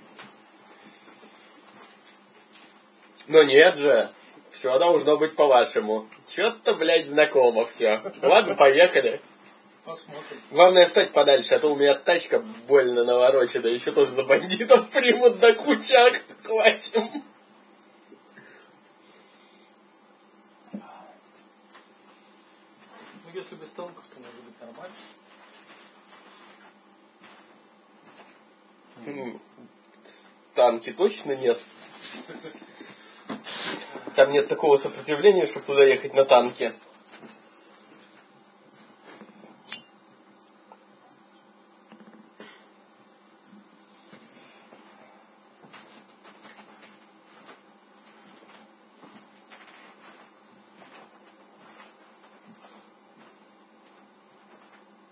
Но нет же, все должно быть по-вашему. Че-то, блядь, знакомо все. Ладно, поехали. Посмотрим. Главное стать подальше, а то у меня тачка больно наворочена, еще тоже за бандитов примут до кучак хватим. Ну, если без танков, то может быть нормально. М, Танки точно нет. Там нет такого сопротивления, чтобы туда ехать на танке.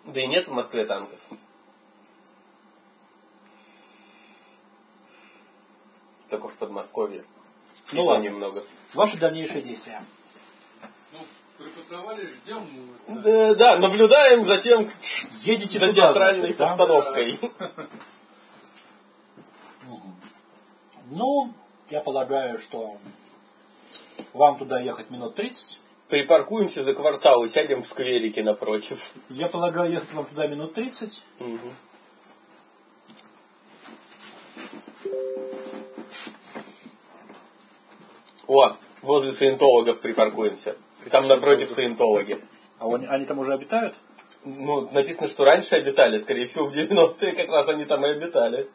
Да и нет в Москве танков. Только в Подмосковье. Ну И то ладно. немного. Ваши дальнейшие действия. Ну, припарковали, ждем. Мы, Да, да, наблюдаем за тем, Едете за туда, театральной значит, да? постановкой. Мгм. Ну, я полагаю, что вам туда ехать минут тридцать. Припаркуемся за квартал и сядем в скверике напротив. Я полагаю, ехать вам туда минут тридцать. Угу. О, возле саентологов припаркуемся. И там напротив саентологи. А они, они там уже обитают? Ну, написано, что раньше обитали. Скорее всего, в девяностые как раз они там и обитали.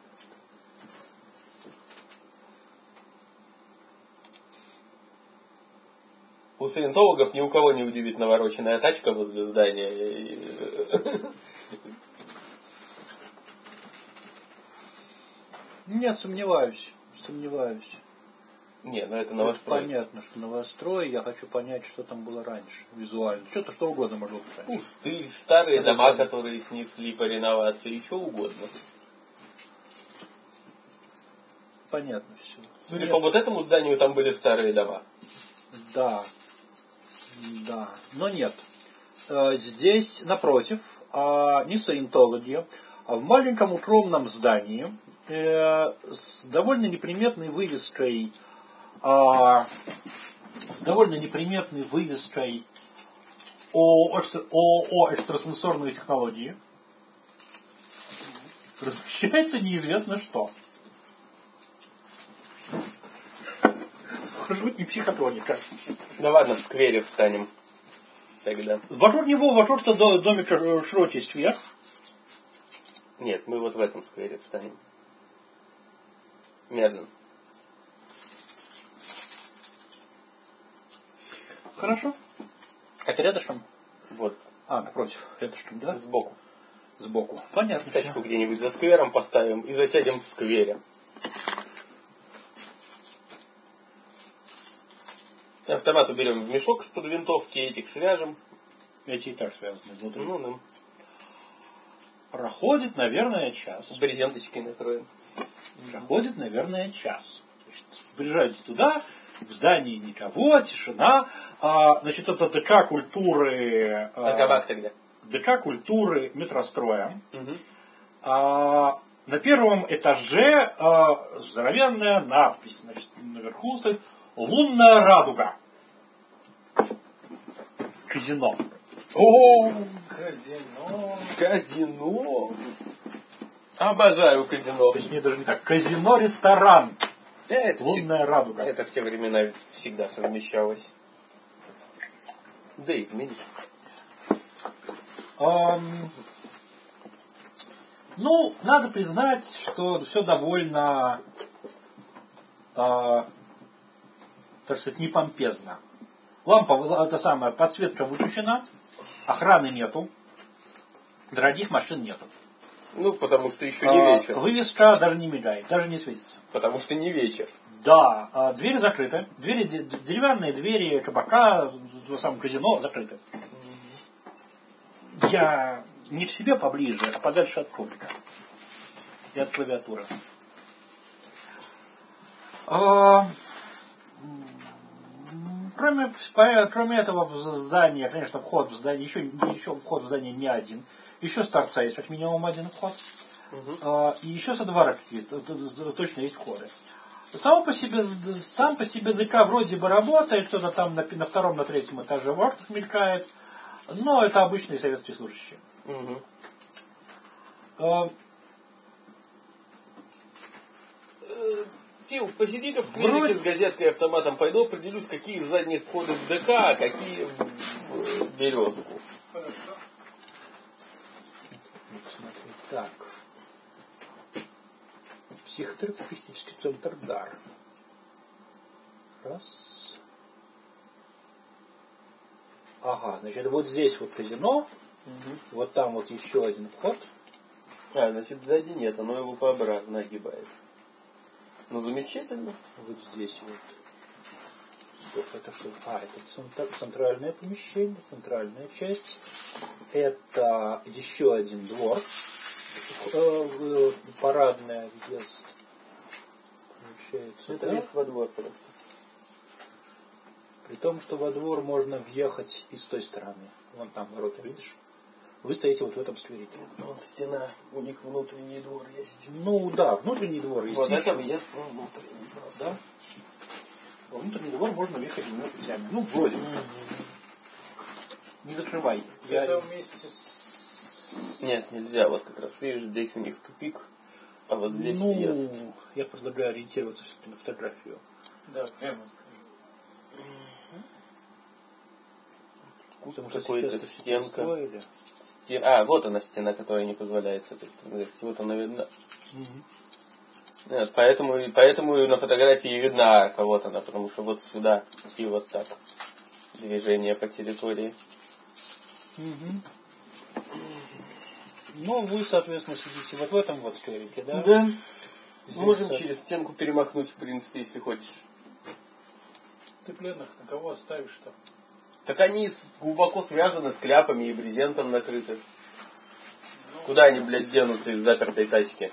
У саентологов ни у кого не удивит навороченная тачка возле здания. Нет, сомневаюсь. Сомневаюсь. Не, ну это Это новострой. понятно, что новострой. Я хочу понять, что там было раньше. Визуально. Что-то что угодно может быть раньше. Пустырь, старые Старые дома, дома. которые снесли по реновации, что угодно. Понятно все. Судя по вот этому зданию, там были старые дома. Да. Да. Но нет. Э, Здесь, напротив, а, не саентологи, а в маленьком укромном здании э, с довольно неприметной вывеской а, с довольно неприметной вывеской о, экстра- о, о экстрасенсорной технологии размещается неизвестно что. Хоть не психотроника. Да ладно, в сквере встанем. Тогда. Вокруг него, вокруг -то домик широкий сквер. Нет, мы вот в этом сквере встанем. Медленно. Хорошо. Это рядышком? Вот. А, напротив, рядышком, да? Сбоку. Сбоку. Понятно. Тачку где-нибудь за сквером поставим и засядем в сквере. Автомат уберем в мешок из-под винтовки, этих свяжем. Эти и так связаны внутри. Ну, ну. Проходит, наверное, час. Брезенточкой накроем. Проходит, наверное, час. Значит, приезжаете туда, в здании никого, тишина. А, значит, это ДК культуры... А кабак тогда? ДК культуры метростроя. Угу. А, на первом этаже а, здоровенная надпись. Значит, наверху стоит «Лунная радуга». Казино. О, казино. казино. Обожаю казино. Точнее, даже не так. Казино-ресторан. Это Лунная радуга. Это в те времена всегда совмещалось. Да и в ныне. Эм, ну, надо признать, что все довольно, э, так сказать, не помпезно. Лампа, это самая, подсветка выключена, охраны нету, дорогих машин нету. Ну, потому что еще не Э, вечер. Вывеска даже не мигает, даже не светится. Потому что не вечер. Да, э, двери закрыты. Двери, деревянные двери кабака, в самом казино закрыты. Я не к себе поближе, а подальше от публика. И от клавиатуры. А, кроме, кроме этого в здание, конечно, вход в здание, еще, еще вход в здание не один. Еще с торца есть как минимум один вход. Угу. А, и еще со двора какие-то, точно есть входы. Сам по себе, сам по себе ЗК вроде бы работает, кто-то там на, на втором, на третьем этаже в окнах мелькает. Но это обычные советские служащие. Угу. А, Фил, посиди-ка в скверике Вроде- с газеткой и автоматом. Пойду определюсь, какие из задних входы в ДК, а какие в э, Березку. Хорошо. Смотри, так. Психотерапевтический центр дар. Раз. Ага, значит, вот здесь вот казино, Угу. вот там вот еще один вход. А, значит, сзади нет, оно его пообразно огибает. Ну, замечательно. Вот здесь вот. Стоп, это что? А, это центр- центральное помещение, центральная часть. это еще один двор. Э, парадный въезд. Получается, Это да? весь во двор просто. При том, что во двор можно въехать и с той стороны. Вон там ворота, видишь? Вы стоите вот в этом скверике. Вон стена, у них внутренний двор есть. Ну да, внутренний двор есть. Вот еще. это въезд во внутренний двор. Да? Во внутренний двор можно въехать двумя путями. Ну, вроде. Не закрывай. Я... Это вместе с... Нет, нельзя. Вот как раз видишь, здесь у них тупик, а вот здесь ну, въезд. я предлагаю ориентироваться все-таки на фотографию. Да, прямо скажу. Потому что какой-то сейчас-то все стенка. перестроили. Стен... А, вот она стена, которая не позволяет с этой стороны. Вот она видна. Угу. Нет, поэтому, поэтому и на фотографии видна арка, вот она, потому что вот сюда и вот так движение по территории. Угу. Ну, вы, соответственно, сидите вот в этом вот скверике, да? Да. Здесь Можем со- через стенку перемахнуть, в принципе, если хочешь. Ты пленных на кого оставишь-то? Так они с- глубоко связаны с кляпами и брезентом накрыты. Куда они, блядь, денутся из запертой тачки?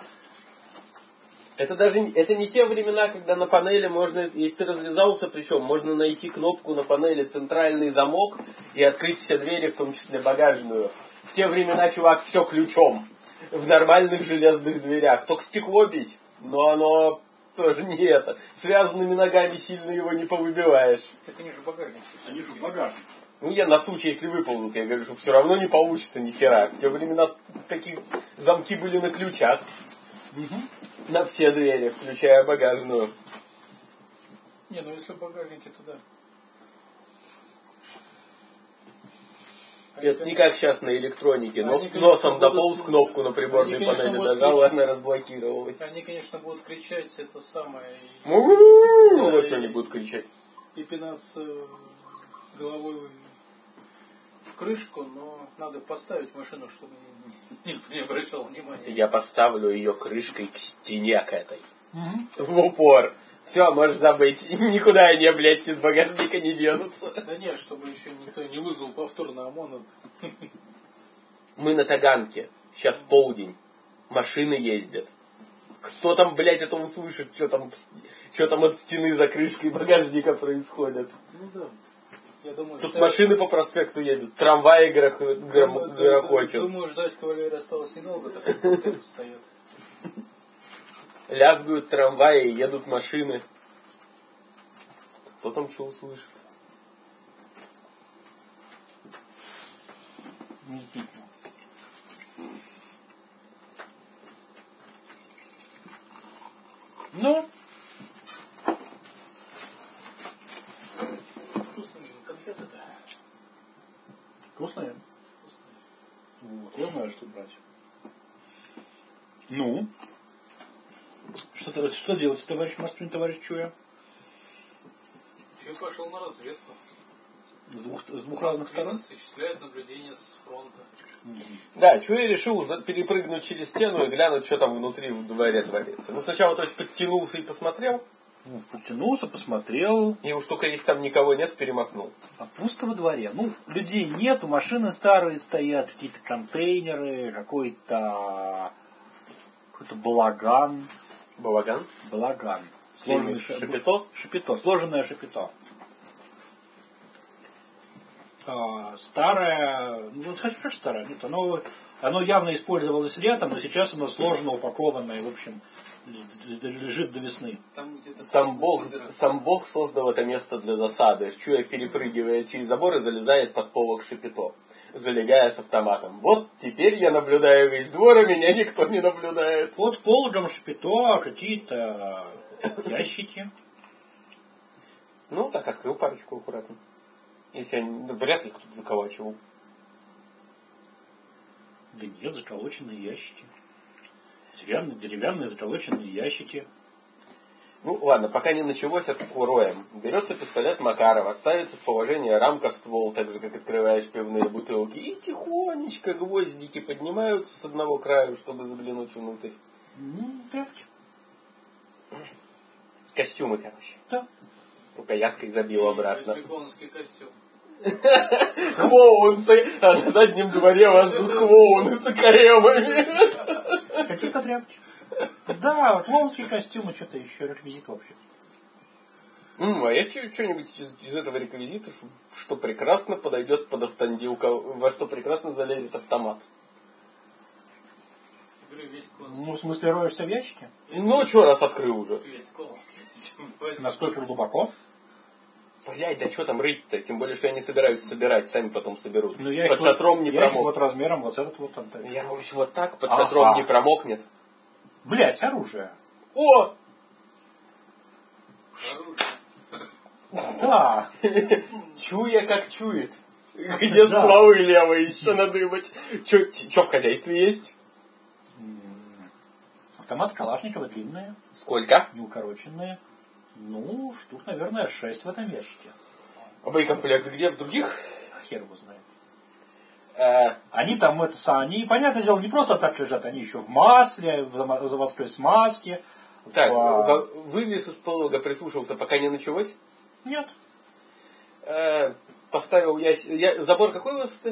Это даже не- это не те времена, когда на панели можно, если ты развязался, причем можно найти кнопку на панели центральный замок и открыть все двери, в том числе багажную. В те времена, чувак, все ключом. В нормальных железных дверях. Только стекло бить, но оно тоже не это. Связанными ногами сильно его не повыбиваешь. Так они же багажник. Они же в багажнике. Ну, я на случай, если выползут, я говорю, что все равно не получится ни хера. В те времена такие замки были на ключах. Угу. На все двери, включая багажную. Не, ну если в багажнике, то да. Это не как сейчас на электронике. Но Они, конечно, носом будут- дополз, кнопку на приборной они, конечно, панели будут нажал, и кричать. она разблокировалась. Они, конечно, будут кричать это самое. И, Ну, да, вот что и- они будут кричать. и пинаться головой в крышку, но надо поставить машину, чтобы никто не обращал внимания. Я поставлю ее крышкой к стене к этой. Угу. В упор. Все, можешь забыть. Никуда они, блядь, из багажника не денутся. Да нет, чтобы еще никто не вызвал повторно ОМОНа. Мы на Таганке. Сейчас полдень. Машины ездят. Кто там, блядь, это услышит, что там, что там от стены за крышкой багажника происходит. Ну да. Я думаю, Тут что- машины по проспекту едут, трамваи грох- гром- Думаю, грохочут. Думаю, ждать кавалерии осталось недолго, так как пускай стоят. Лязгают трамваи, едут машины. Кто там что услышит? Ну, Вкусные конфеты-то. вкусные. Вкусные. Вот, я знаю, что брать. Ну? Что, ты- что делать, товарищ Мастер, товарищ Чуя? Че пошел на разведку? С двух, с двух разных сторон? Осуществляет наблюдение с фронта. Да, что я решил за- перепрыгнуть через стену и глянуть, что там внутри в дворе творится. Ну, сначала, то есть, подтянулся и посмотрел, Ну, потянулся, посмотрел. и уж только если там никого нет, перемахнул. А пусто во дворе. Ну, людей нету, машины старые стоят, какие-то контейнеры, какой-то какой-то балаган. Балаган? Балаган. Сложный Сложный ша- шапито? Шапито, сложенное шапито. А, старое, ну вот хоть как старое, нет, оно, оно явно использовалось летом, но сейчас оно сложно упакованное, в общем, лежит до весны. Там где-то Сам Бог, озеро. сам Бог создал это место для засады. Чуя перепрыгивает через забор и залезает под полок шапито, залегая с автоматом. Вот теперь я наблюдаю весь двор, а меня никто не наблюдает. Под пологом шапито какие-то ящики. Ну, так открыл парочку аккуратно. Если они, ну, вряд ли кто-то заколачивал. Да нет, заколоченные ящики. Деревянные, деревянные заколоченные ящики. Ну, ладно, пока не началось, откроем. Берется пистолет Макарова, ставится в положение рамка ствол, так же, как открываешь пивные бутылки, и тихонечко гвоздики поднимаются с одного края, чтобы заглянуть внутрь. Ну, так. Костюмы, короче. Да. Рукояткой забил обратно. Беклоновский костюм. Клоунсы, а на заднем дворе вас ждут клоуны с акаремами. Какие-то тряпки. Да, клоунские костюмы, что-то еще, реквизит вообще. Mm, а есть что-нибудь из, из этого реквизита, что прекрасно подойдет под автандил, во что прекрасно залезет автомат? Ну, в смысле, роешься в ящике? Ну, что раз открыл уже? Насколько глубоко? Блядь, да что там рыть-то? Тем более, что я не собираюсь собирать, сами потом соберут. Ну, я под шатром вот, не промок. промок. Вот размером вот этот вот там. Я роюсь вот так, под ага. шатром не промокнет. Блять, оружие. О! Да. Чуя как чует. Где стволы левые еще надыбать. Что в хозяйстве есть? Автомат Калашникова длинные. Сколько? Неукороченные. Ну, штук, наверное, шесть в этом ящике. А боекомплект где? В других? Хер его знает. А... Они там, это, они, понятное дело, не просто так лежат, они еще в масле, в заводской смазке. Так, в... вывез из полога, прислушался, пока не началось? Нет. А, поставил я... я... Забор какой высоты?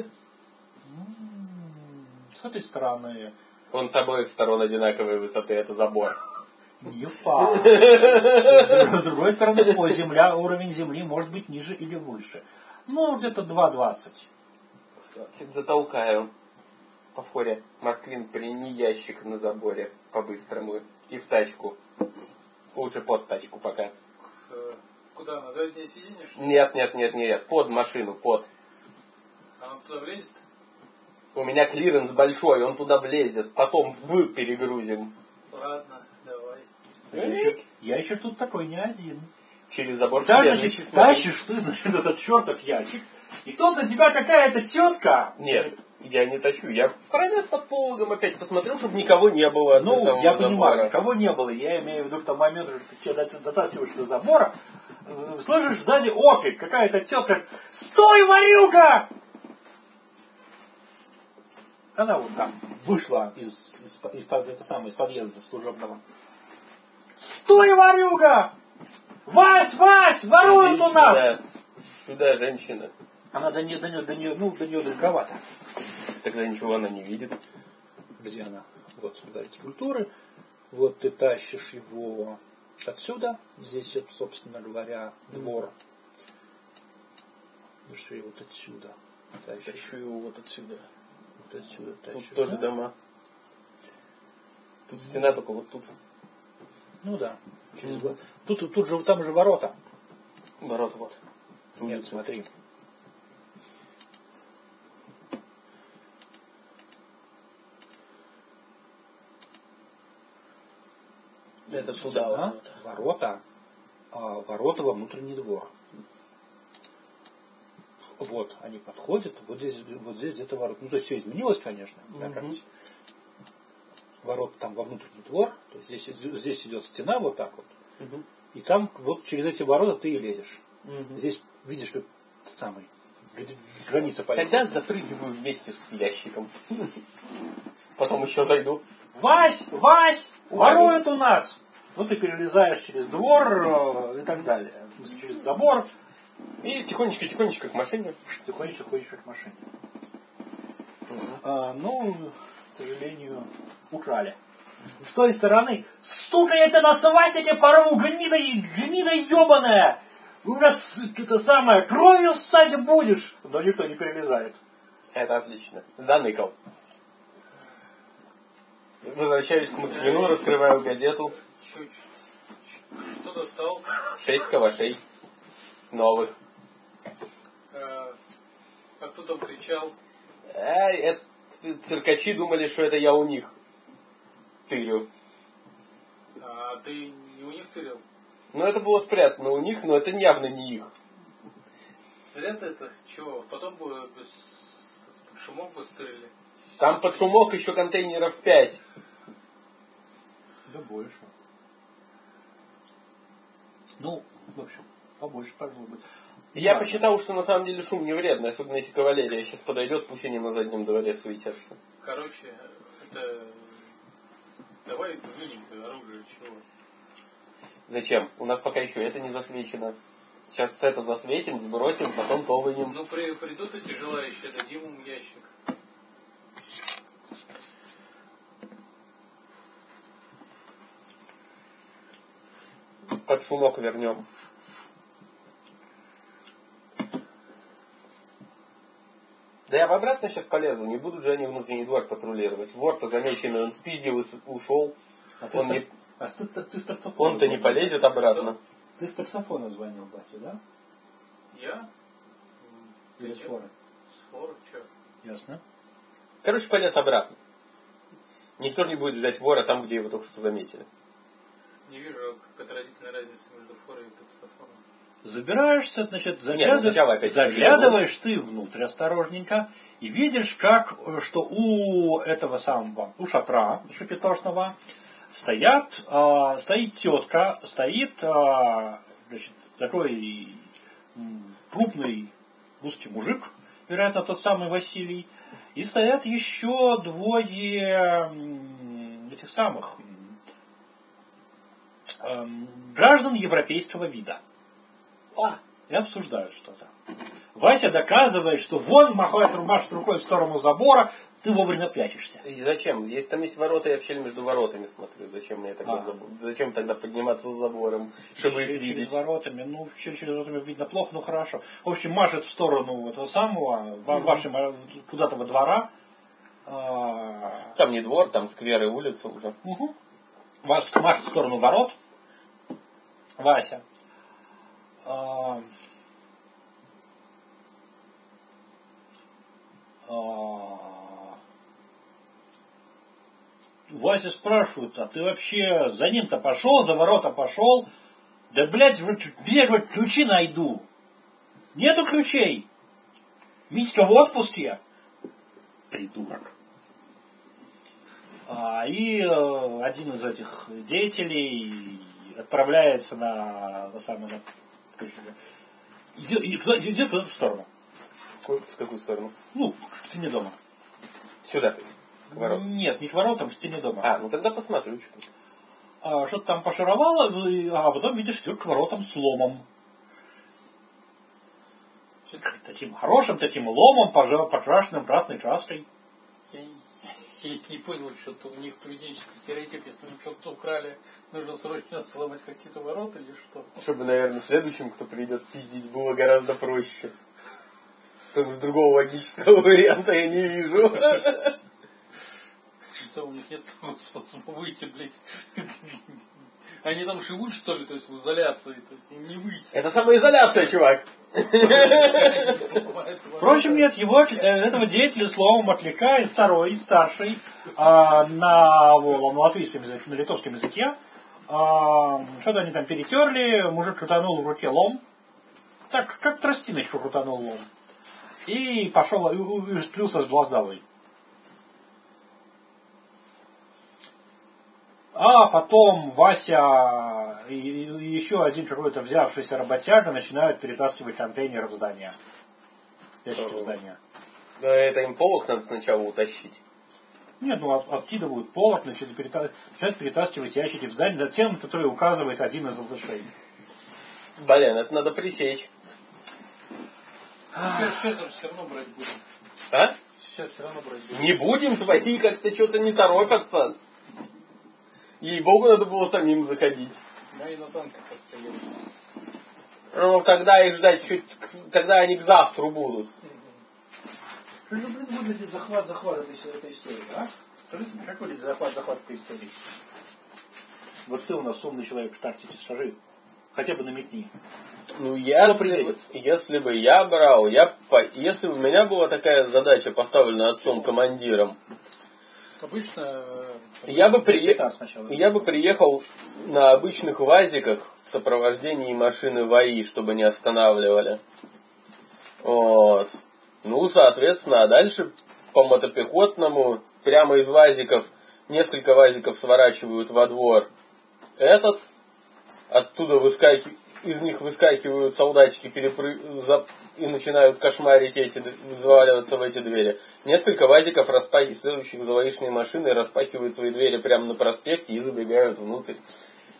С этой стороны... Он с обоих сторон одинаковой высоты, это забор. Не факт. С другой стороны, по земля, уровень земли может быть ниже или выше. Ну, где-то два двадцать. Затолкаю по форе Москвин, прими ящик на заборе по-быстрому и в тачку. Лучше под тачку пока. Куда, на заднее сиденье? Нет, нет, нет, нет, под машину, под. Она туда влезет? У меня клиренс большой, он туда влезет. Потом в перегрузим. Ладно, давай. Я еще, я еще тут такой не один. Через забор Да, следующий, значит, тащишь ты, значит, этот чертов ящик, и тут на тебя какая-то тетка. Нет, я не тащу. Я пролез под пологом опять, посмотрел, чтобы никого не было. Ну, я понимаю, никого не было. Я имею в виду, что момент, что ты дотаскиваешь до забора, слышишь сзади окрик, какая-то тетка: «Стой, ворюга!» Она вот там вышла из, из, из, это самое, из подъезда служебного. «Стой, ворюга! Вась, Вась, воруют у нас!» Сюда, сюда, женщина. Она до нее, до нее, до нее, ну, до нее далековато. Тогда ничего она не видит. Где она? Вот, говорите, культуры. Вот ты тащишь его отсюда. Здесь, собственно говоря, двор. Души вот отсюда. Тащишь. Тащу его вот отсюда. Вот отсюда тащишь. Тут тоже да? дома. Тут стена только вот тут. Ну да. Через... Mm-hmm. Тут, тут же, там же ворота. Ворота вот. Нет, смотри. Это туда ворота. Ворота. А ворота во внутренний двор. Вот, они подходят, вот здесь, вот здесь где-то ворота. Ну, то есть все изменилось, конечно, на практике. Ворот там во внутренний двор, то есть здесь, здесь идет стена вот так вот. Угу. И там вот через эти ворота ты и лезешь. Угу. Здесь видишь, как самый граница поехала. Тогда запрыгиваю вместе с ящиком. Потом еще зайду. Вась, Вась, воруют у нас. Ну ты перелезаешь через двор и так далее. Через забор. И тихонечко-тихонечко к машине. Тихонечко-тихонечко к машине. Угу. А, ну, к сожалению, украли. С той стороны: «Сука, я тебя на свастике порву, гнида, гнида ебаная! У нас это самое, кровью ссать будешь!» Но никто не перелезает. Это отлично. Заныкал. Возвращаюсь к Москвину, раскрываю газету. Что достал? Шесть калашей. Новых. А, а кто там кричал? А, это, циркачи думали, что это я у них тырю. А ты не у них тырил? Ну, это было спрятано у них, но это явно не их. Зря ты это, чего? Потом бы без... под шумок бы стырили. Там под шумок еще контейнеров пять. Да больше. Ну, в общем, побольше, пожалуй, бы. Я ладно. Посчитал, что на самом деле шум не вредный, особенно если кавалерия сейчас подойдет, пусть они на заднем дворе суетятся. Короче, это... Давай вынем-то оружие, чего? Зачем? У нас пока еще это не засвечено. Сейчас это засветим, сбросим, потом то вынем. Ну, при, придут эти желающие, дадим им ящик. Под шумок вернем. Да я обратно сейчас полезу, не будут же они внутренний двор патрулировать. Вор-то замеченный, он спиздил и ушел. А ты, Он ста- не, а ты, ты, ты с таксофона он-то не звонил? полезет обратно. Ты с таксофона звонил, Бася, да? Я? Или с фора? С фора, чё? Ясно. Короче, полез обратно. Никто же не будет ждать вора там, где его только что заметили. Не вижу, как отразительная разница между форой и таксофоном. Забираешься, значит, Нет, загляд- ну сначала опять заглядываешь ты внутрь осторожненько и видишь, как, э, что у этого самого, у шатра шапитошного стоят, а, стоит тетка, стоит а, значит, такой м, крупный русский мужик, вероятно, тот самый Василий, и стоят еще двое м, этих самых м, эм, граждан европейского вида. А, И обсуждают что-то. Вася доказывает, что вон махает машет рукой в сторону забора, ты вовремя прячешься. И зачем? Если там есть ворота, я вообще между воротами смотрю. Зачем мне тогда А. забор? Зачем тогда подниматься за забором, чтобы их Через, через видеть? воротами, ну, через, через воротами видно плохо, ну хорошо. В общем, машет в сторону этого самого, ва- вашего, куда-то во двора. А, Там не двор, там сквер и улица уже. угу. Вас машет в сторону ворот. Вася. А, а, Вася спрашивает, а ты вообще за ним-то пошел, за ворота пошел? Да, блядь, вот где вот ключи найду? Нету ключей. Митька в отпуске. Придурок. А, и э, один из этих деятелей отправляется на, на самый... На, идет, идет, идет куда-то в сторону. В какую сторону? Ну, к стене дома. Сюда ты. К воротам. Нет, не к воротам, к стене дома. А, ну тогда посмотрю, что тут. А, что-то там пошаровало, ну, и- а потом видишь, идет к воротам с ломом. Таким хорошим, таким ломом, пожа- покрашенным красной краской. я, не- я не понял, что-то у них поведенческий стереотип, если они что-то украли, нужно срочно сломать какие-то ворота или что? Чтобы, наверное, следующим, кто придет пиздить, было гораздо проще. Потому что другого логического варианта я не вижу. У них нет способа выйти, блядь. Они там живут, что ли, то есть в изоляции, то есть им не выйти. Это самоизоляция, чувак. Впрочем, нет, его, э, этого деятеля словом отвлекает второй, старший, а, на, во- на латвийском языке, на литовском языке. А, что-то они там перетерли, мужик крутанул в руке лом. Так, как тростиночку крутанул лом. И пошел, и, и, и сплюся с глаздавой. А потом Вася и, и еще один какой-то взявшийся работяга начинают перетаскивать контейнеры в здание. Ящики в здание. Да, это им полок надо сначала утащить. Нет, ну от- откидывают полок, значит, перета- начинают перетаскивать ящики в здание на тему, который указывает один из алкашей. Блин, это надо пресечь. Сейчас, сейчас все равно брать будем. А? Сейчас все равно брать будем. Не будем, твои как-то что-то не торопятся. Ей-богу, надо было самим заходить. Мои на танках как-то едут. Ну, когда их ждать, чуть, когда они к завтра будут. Как же, блин, выглядит захват, захват этой, этой истории, а? Скажите мне, как выглядит захват, захват этой истории? Вот ты у нас умный человек в тактике, скажи. Хотя бы намекни. Ну, если, приедет? если бы я брал, я, по- если бы у меня была такая задача поставлена отцом-командиром, Обычно... э, я бы, прие- Капитан сначала. я бы приехал на обычных ВАЗиках в сопровождении машины ВАИ, чтобы не останавливали. Вот. Ну, соответственно, а дальше по мотопехотному, прямо из ВАЗиков, несколько ВАЗиков сворачивают во двор этот, оттуда выскаки... из них выскакивают солдатики перепры... за... и начинают кошмарить эти, заваливаться в эти двери. Несколько ВАЗиков, распах... следующих за ВАИшные машины, распахивают свои двери прямо на проспекте и забегают внутрь.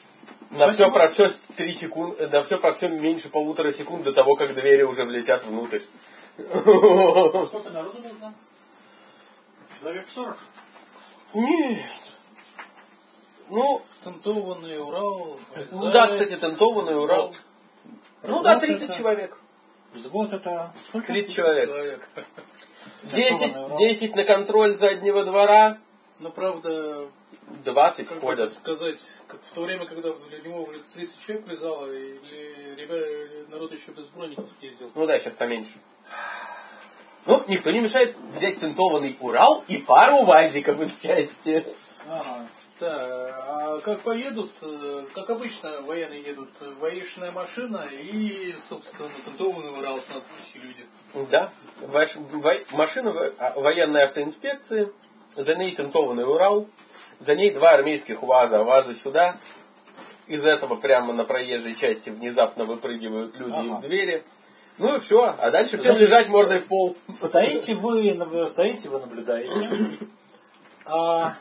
На все про все три секунды, на все про все меньше полутора секунд до того, как двери уже влетят внутрь. Сколько народу нужно? Человек сорок? Нет. Ну, Тентованный Урал. ну да, кстати, тентованный Урал. Ну да, тридцать это... человек. Взвод это... Сколько? тридцать человек. человек. десять, десять на контроль заднего двора. Но правда, двадцать как входят. бы сказать, как в то время, когда в него тридцать человек влезало, или ребята, народ еще без броников ездил. Ну да, сейчас поменьше. Ну, никто не мешает взять тентованный Урал и пару УАЗиков из части. Ага. Да, а как поедут, как обычно военные едут, военная машина и, собственно, тентованный Урал с надписью «Люди». Да, Ваш, во, машина военной автоинспекции, за ней тентованный Урал, за ней два армейских УАЗа, УАЗа сюда. Из этого прямо на проезжей части внезапно выпрыгивают люди ага. в двери. Ну и все, а дальше всем лежать мордой в пол. Стоите вы, стоите вы, наблюдаете. А...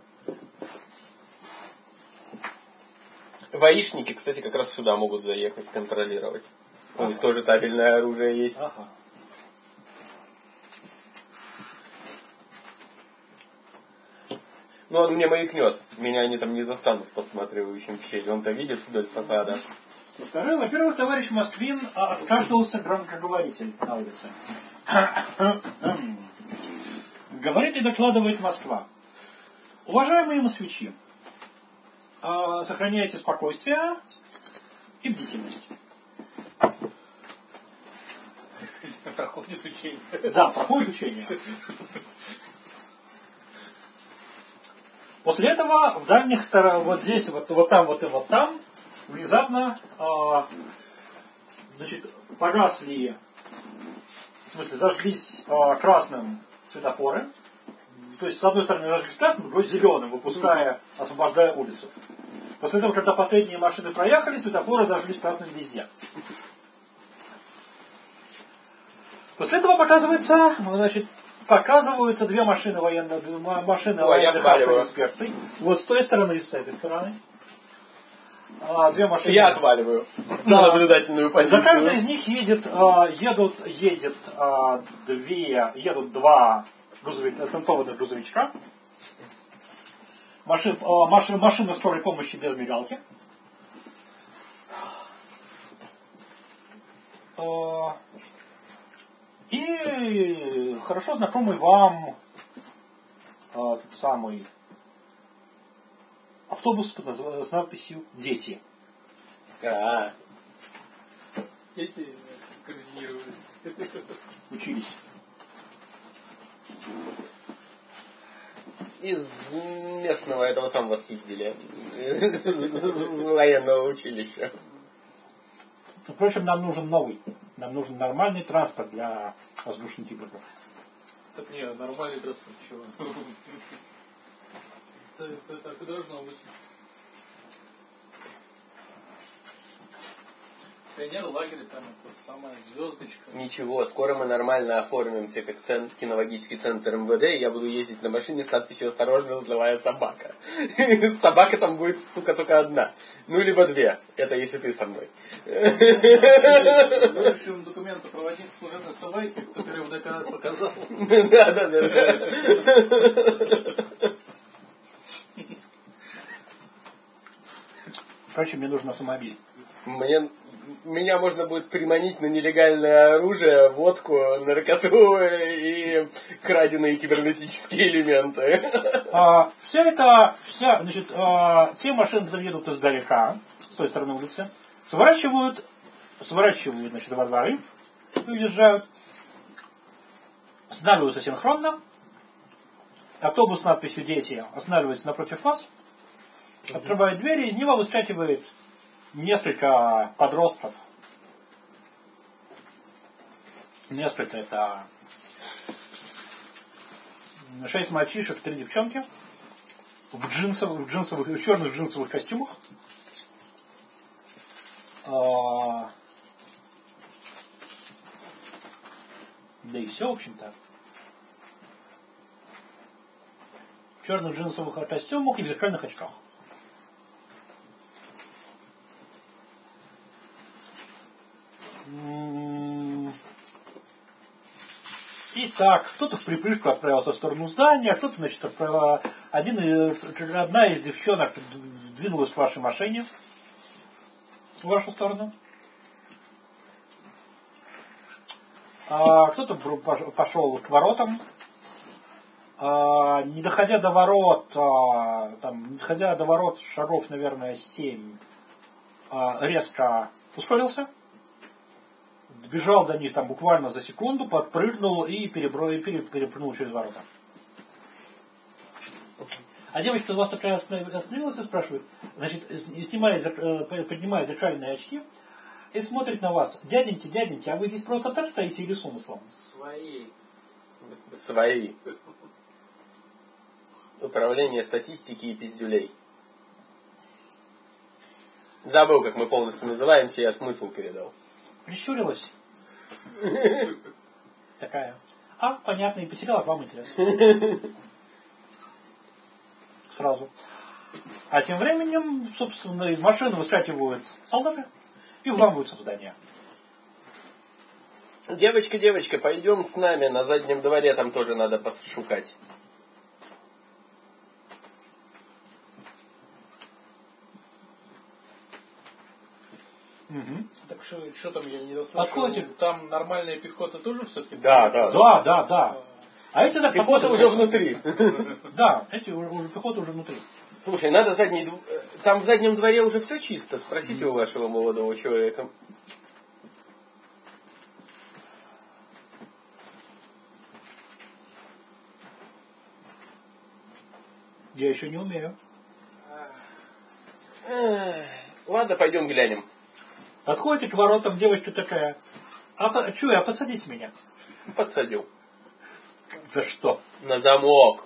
Гаишники, кстати, как раз сюда могут заехать, контролировать. У ага. них тоже табельное оружие есть. Ага. Ну, он мне маякнет. Меня они там не застанут подсматривающим в щель. Он-то видит вдоль фасада. Второе, во-первых, товарищ Москвин откашлялся громкоговоритель на улице. Говорит и докладывает Москва. Уважаемые москвичи, сохраняйте спокойствие и бдительность. Проходит учение. Да, проходит учение. После этого в дальних сторонах, вот здесь, вот, вот там, вот и вот там, внезапно а, значит, погасли, в смысле, зажглись а, красным светофоры. То есть, с одной стороны, зажглись красным, с другой зеленым, выпуская, освобождая улицу. После этого, когда последние машины проехали, светофоры зажглись красным везде. После этого показывается, значит, показываются две машины военных, машины Ой, военных автоинспекций. Вот с той стороны и с этой стороны. А, две машины. Я отваливаю да. на наблюдательную позицию. За каждой из них едет, а, едут, едет, а, две, едут два грузовик, тентованных грузовичка. Машин, а, машина, машина скорой помощи без мигалки. А, И хорошо знакомый вам а, тот самый автобус с надписью «Дети». А-а-а. Дети скоординировались. Учились. Из местного этого самого спиздили. Военного училища. Впрочем, нам нужен новый. Нам нужен нормальный транспорт для воздушных игр. Так не, нормальный транспорт, чего? Это так и должно быть. Пионер лагеря там это самая звездочка. Ничего, скоро мы нормально оформимся как центр, кинологический центр эм вэ дэ, и я буду ездить на машине с надписью «Осторожно, злая собака». Собака там будет, сука, только одна. Ну, либо две. Это если ты со мной. Будущим документу проводить служебной собаки, который в ДК показал. Да, да, да. Впрочем, мне нужен автомобиль. Мне, меня можно будет приманить на нелегальное оружие, водку, наркоту и краденые кибернетические элементы. А, все это, вся, значит, а, те машины, которые едут издалека, с той стороны улицы, сворачивают, сворачивают, значит, во дворы, уезжают, останавливаются синхронно, автобус с надписью «Дети» останавливается напротив вас, открывает двери, из него выскакивает несколько подростков. Несколько, это шесть мальчишек, три девчонки в джинсовых, в джинсовых, в черных джинсовых костюмах. А, да и все, в общем-то. В черных джинсовых костюмах и в зеркальных очках. Так, кто-то в припрыжку отправился в сторону здания, кто-то, значит, отправил, один, одна из девчонок двинулась к вашей машине, в вашу сторону. А, кто-то пошел к воротам. А, не доходя до ворот, а, там, не доходя до ворот шагов, наверное, семь, а, резко ускорился. Добежал до них там буквально за секунду, подпрыгнул и, перебро... и перепрыгнул через ворота. А девочка у вас такая остановилась и спрашивает, значит, снимая, поднимая зеркальные очки и смотрит на вас. Дяденьки, дяденьки, а вы здесь просто так стоите или с умыслом? Свои. Свои. Управление статистики и пиздюлей. Забыл, как мы полностью называемся, я смысл передал. Прищурилась. Такая. А, понятно, и потеряла к вам интерес. Сразу. А тем временем, собственно, из машины выскакивают солдаты и вламываются в здание. Девочка, девочка, пойдем с нами, на заднем дворе там тоже надо пошукать. Угу. Так что, что там, я не дослышал. Подходите. Там нормальная пехота тоже все-таки? Да, да, да, да, да. А эти так пехота уже внутри. Да, эти уже, уже пехота уже внутри. Слушай, надо задний двор... Там в заднем дворе уже все чисто. Спросите mm. у вашего молодого человека. Я еще не умею. Ладно, пойдем глянем. Подходите к воротам, девочка такая. А чуй, а подсадите меня. Подсадил. За что? На замок.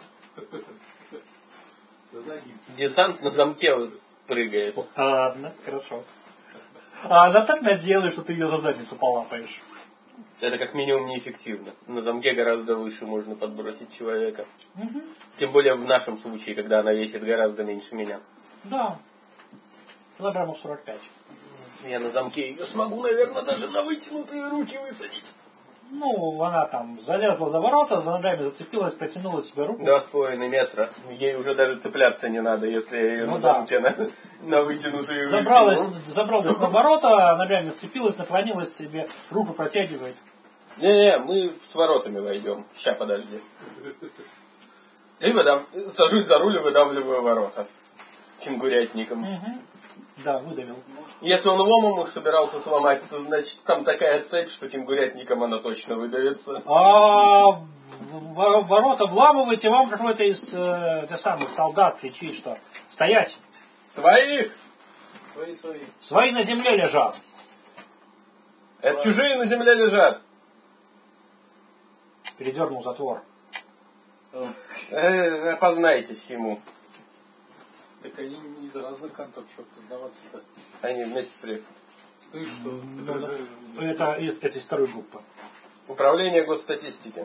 Десант на замке прыгает. Ладно, хорошо. А она так наделает, что ты ее за задницу полапаешь. Это как минимум неэффективно. На замке гораздо выше можно подбросить человека. Угу. Тем более в нашем случае, когда она весит гораздо меньше меня. Да. Килограммов сорок пять. Я на замке ее смогу, наверное, даже на вытянутые руки высадить. Ну, она там залезла за ворота, за ногами зацепилась, протянула себе руку. Два с половиной метра. Ей уже даже цепляться не надо, если я ее ну, на да. замке на, на вытянутые руки. Забралась, забралась на ворота, ногами вцепилась, наклонилась себе, руку протягивает. Не-не, мы с воротами войдем. Ща, подожди. И выдав... сажусь за руль и выдавливаю ворота. Кенгурятником. Угу. Да, выдавил. Если он ломом их собирался сломать, то значит там такая цепь, что кенгурятником она точно выдавится. А ворота вламываете, вам какой-то из э, тех самых солдат кричит, что стоять! Своих! Свои, свои. Свои на земле лежат. Это а. чужие на земле лежат. Передернул затвор. Э, опознайтесь ему. Так они из разных контор, что познаваться-то? Они вместе приехали. Ну и что? Ну, ну, это из этой второй группы. Управление госстатистики.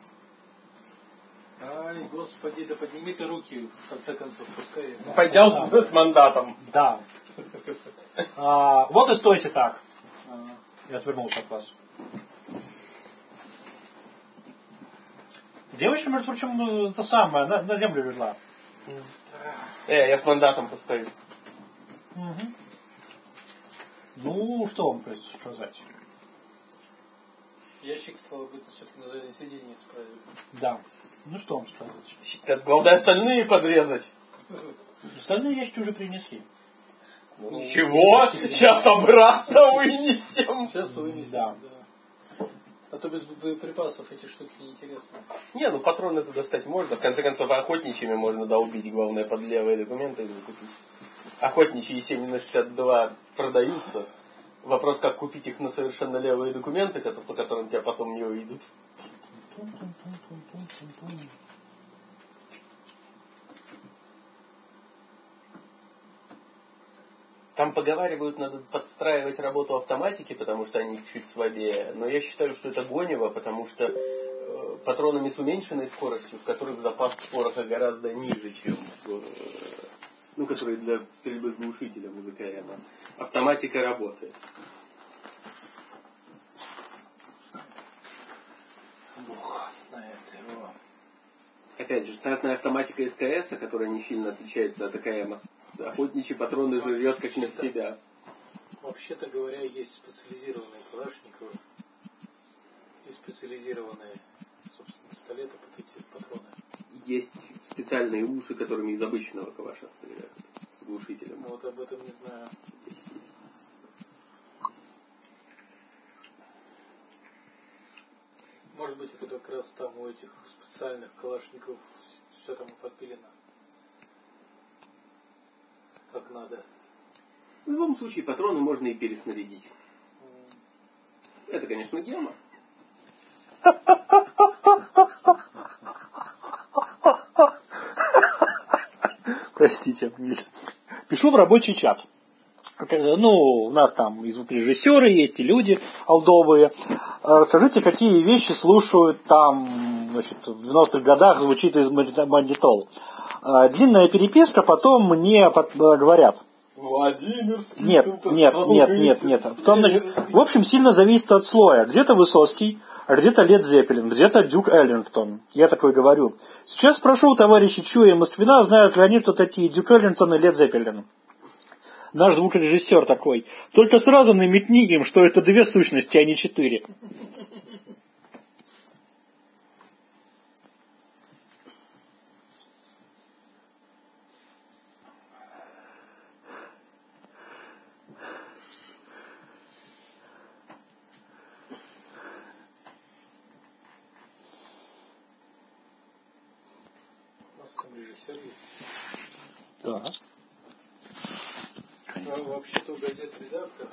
Ай, господи, да подними ты руки, в конце концов, пускай. Поднялся да. с мандатом. Да. А, вот и стойте так. А. Я отвернулся от вас. Девочка, между прочим, это самое, на, на землю легла. Э, я с мандатом постою. Угу. Ну, что вам сказать? Ящик, стало быть, все-таки на заднее сиденье справили. Да. Ну, что вам сказать? Так, главное остальные подрезать. Остальные ящики уже принесли. Ну, ничего, сейчас обратно вынесем. Сейчас вынесем, да. да. А то без боеприпасов эти штуки неинтересны. Не, ну патроны туда достать можно. В конце концов, охотничьими можно долбить. Главное, под левые документы купить. Охотничьи семь на шестьдесят два продаются. Вопрос, как купить их на совершенно левые документы, по которым тебя потом не увидят. Там поговаривают, надо подстраивать работу автоматики, потому что они чуть слабее. Но я считаю, что это гонево, потому что э, патронами с уменьшенной скоростью, в которых запас пороха гораздо ниже, чем э, ну, которые для стрельбы с глушителем из АКМ. Автоматика работает. Ох, знает его. Опять же, штатная автоматика СКС, которая не сильно отличается от АКМ. Охотничьи патроны жрет как не в себя. Вообще-то говоря, есть специализированные калашниковы и специализированные, собственно, пистолеты под эти патроны. Есть специальные уши, которыми из обычного калаша стреляют. С глушителем. Вот об этом не знаю. Может быть, это как раз там у этих специальных калашников все там подпилено. Как надо. В любом случае, патроны можно и переснарядить. Это, конечно, гема. Простите. Пишу в рабочий чат. Ну, у нас там и звукорежиссеры есть, и люди олдовые. Расскажите, какие вещи слушают там, значит, в девяностых годах звучит из магнитол. Длинная переписка, потом мне говорят. Владимирский. Нет, нет, нет, нет, нет. Потом, значит, в общем, сильно зависит от слоя. Где-то Высоцкий, а где-то Лед Зеппелин, где-то Дюк Эллингтон. Я такое говорю. Сейчас спрошу у товарища Чуя и Москвина, знают ли они, кто такие Дюк Эллингтон и Лед Зеппелин. Наш звукорежиссер такой. Только сразу намекни им, что это две сущности, а не четыре. У нас там режиссер есть. Да. А вообще-то газет-редактор.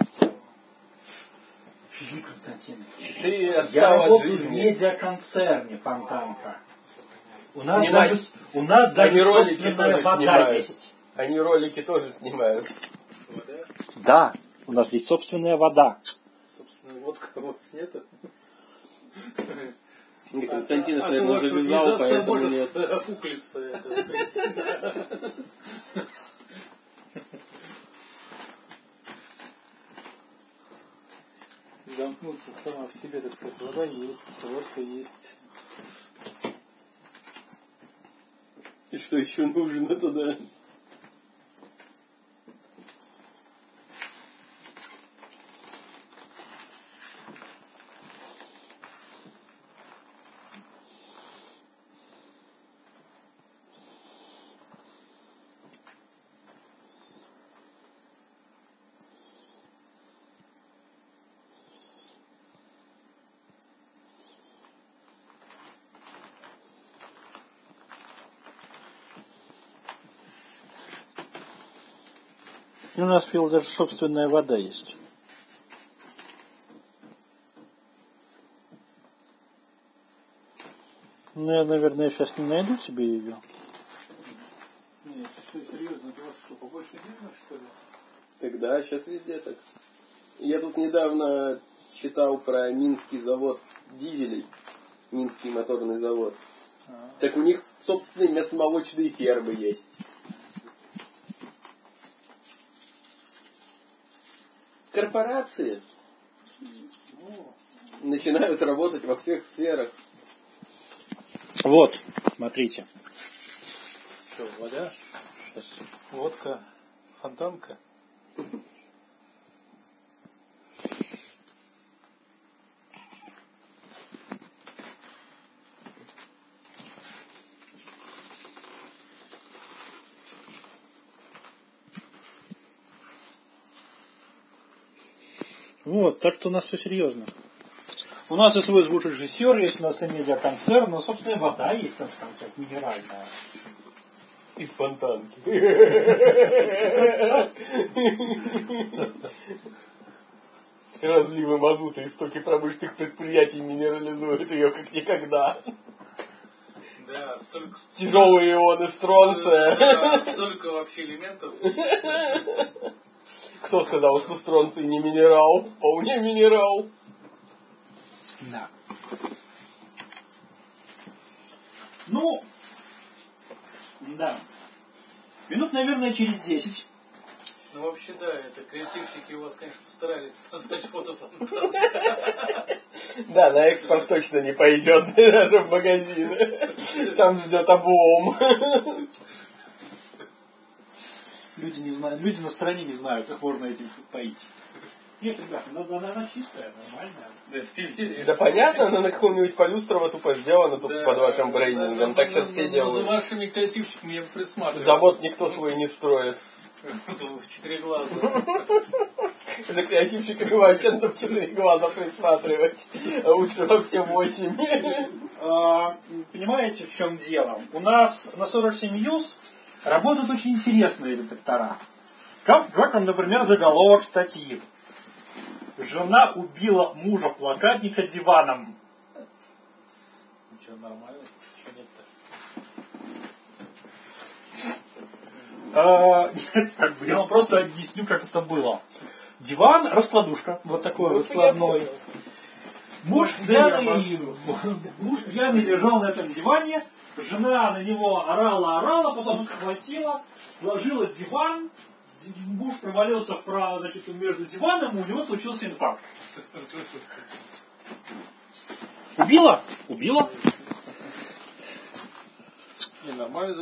Филипп Константинович. Ты Я отстал от работаю в жизни. медиаконцерне Фонтанка. У нас Снимать. даже, у нас даже Они ролики собственная тоже вода снимают. есть. Они ролики тоже снимают. Вода? Да, у нас есть собственная вода. Собственно, водка у вас нет. Константинов, а, наверное, а то завязал, ваша поэтому может нет. опуклиться. Это, замкнуться сама в себе, так сказать, вода есть, водка есть. И что еще нужно туда? У нас, Фил, даже собственная вода есть. Ну, я, наверное, сейчас не найду тебе ее. Нет, все серьезно, это у вас что, побольше бизнес, что ли? Тогда сейчас везде так. Я тут недавно читал про Минский завод дизелей. Минский моторный завод. А. Так у них собственные мясомолочные фермы есть. Корпорации Ну, начинают работать во всех сферах. Вот, смотрите. что, вода? Сейчас. Водка, фонтанка? Вот, так что у нас все серьезно. У нас и свой звукорежиссер есть, у нас и медиаконцерн, но, собственно, вода есть, там, там, минеральная. Из фонтанки. Разливы мазута истоки промышленных предприятий минерализуют ее как никогда. Да, столько... Тяжелые ионы стронция. Да, столько вообще элементов. Кто сказал, что стронций не минерал? Вполне минерал. Да. Ну, да. Минут, наверное, через десять. Ну, вообще, да, это креативщики у вас, конечно, постарались создать что-то там. Да, на экспорт точно не пойдет даже в магазин. Там ждет облом. Люди, не знают, люди на стороне не знают, как можно этим поить. Нет, ребята, она, она, она чистая, нормальная. Да понятно, она на каком-нибудь Полюстрово тупо сделана тут Да, под вашим брендингом. да, Так сейчас все За делают. вашими креативщиками я присматриваю. Завод никто свой не строит. В четыре глаза. За креативщиками вообще надо в четыре глаза присматривать. А лучше во все восемь. А, понимаете, в чем дело? У нас на сорок семь News работают очень интересные редактора. Как, как там, например, заголовок статьи. Жена убила мужа плакатника диваном. Ну что, нормально? Что нет-то? А, нет, как бы, я вам просто объясню, как это было. Диван, раскладушка, вот такой вот складной. Муж пьяный, муж пьяный лежал на этом диване, жена на него орала-орала, потом схватила, сложила диван, муж провалился вправо, значит, между диваном, и у него случился инфаркт. Убила? Убила. Не, нормально.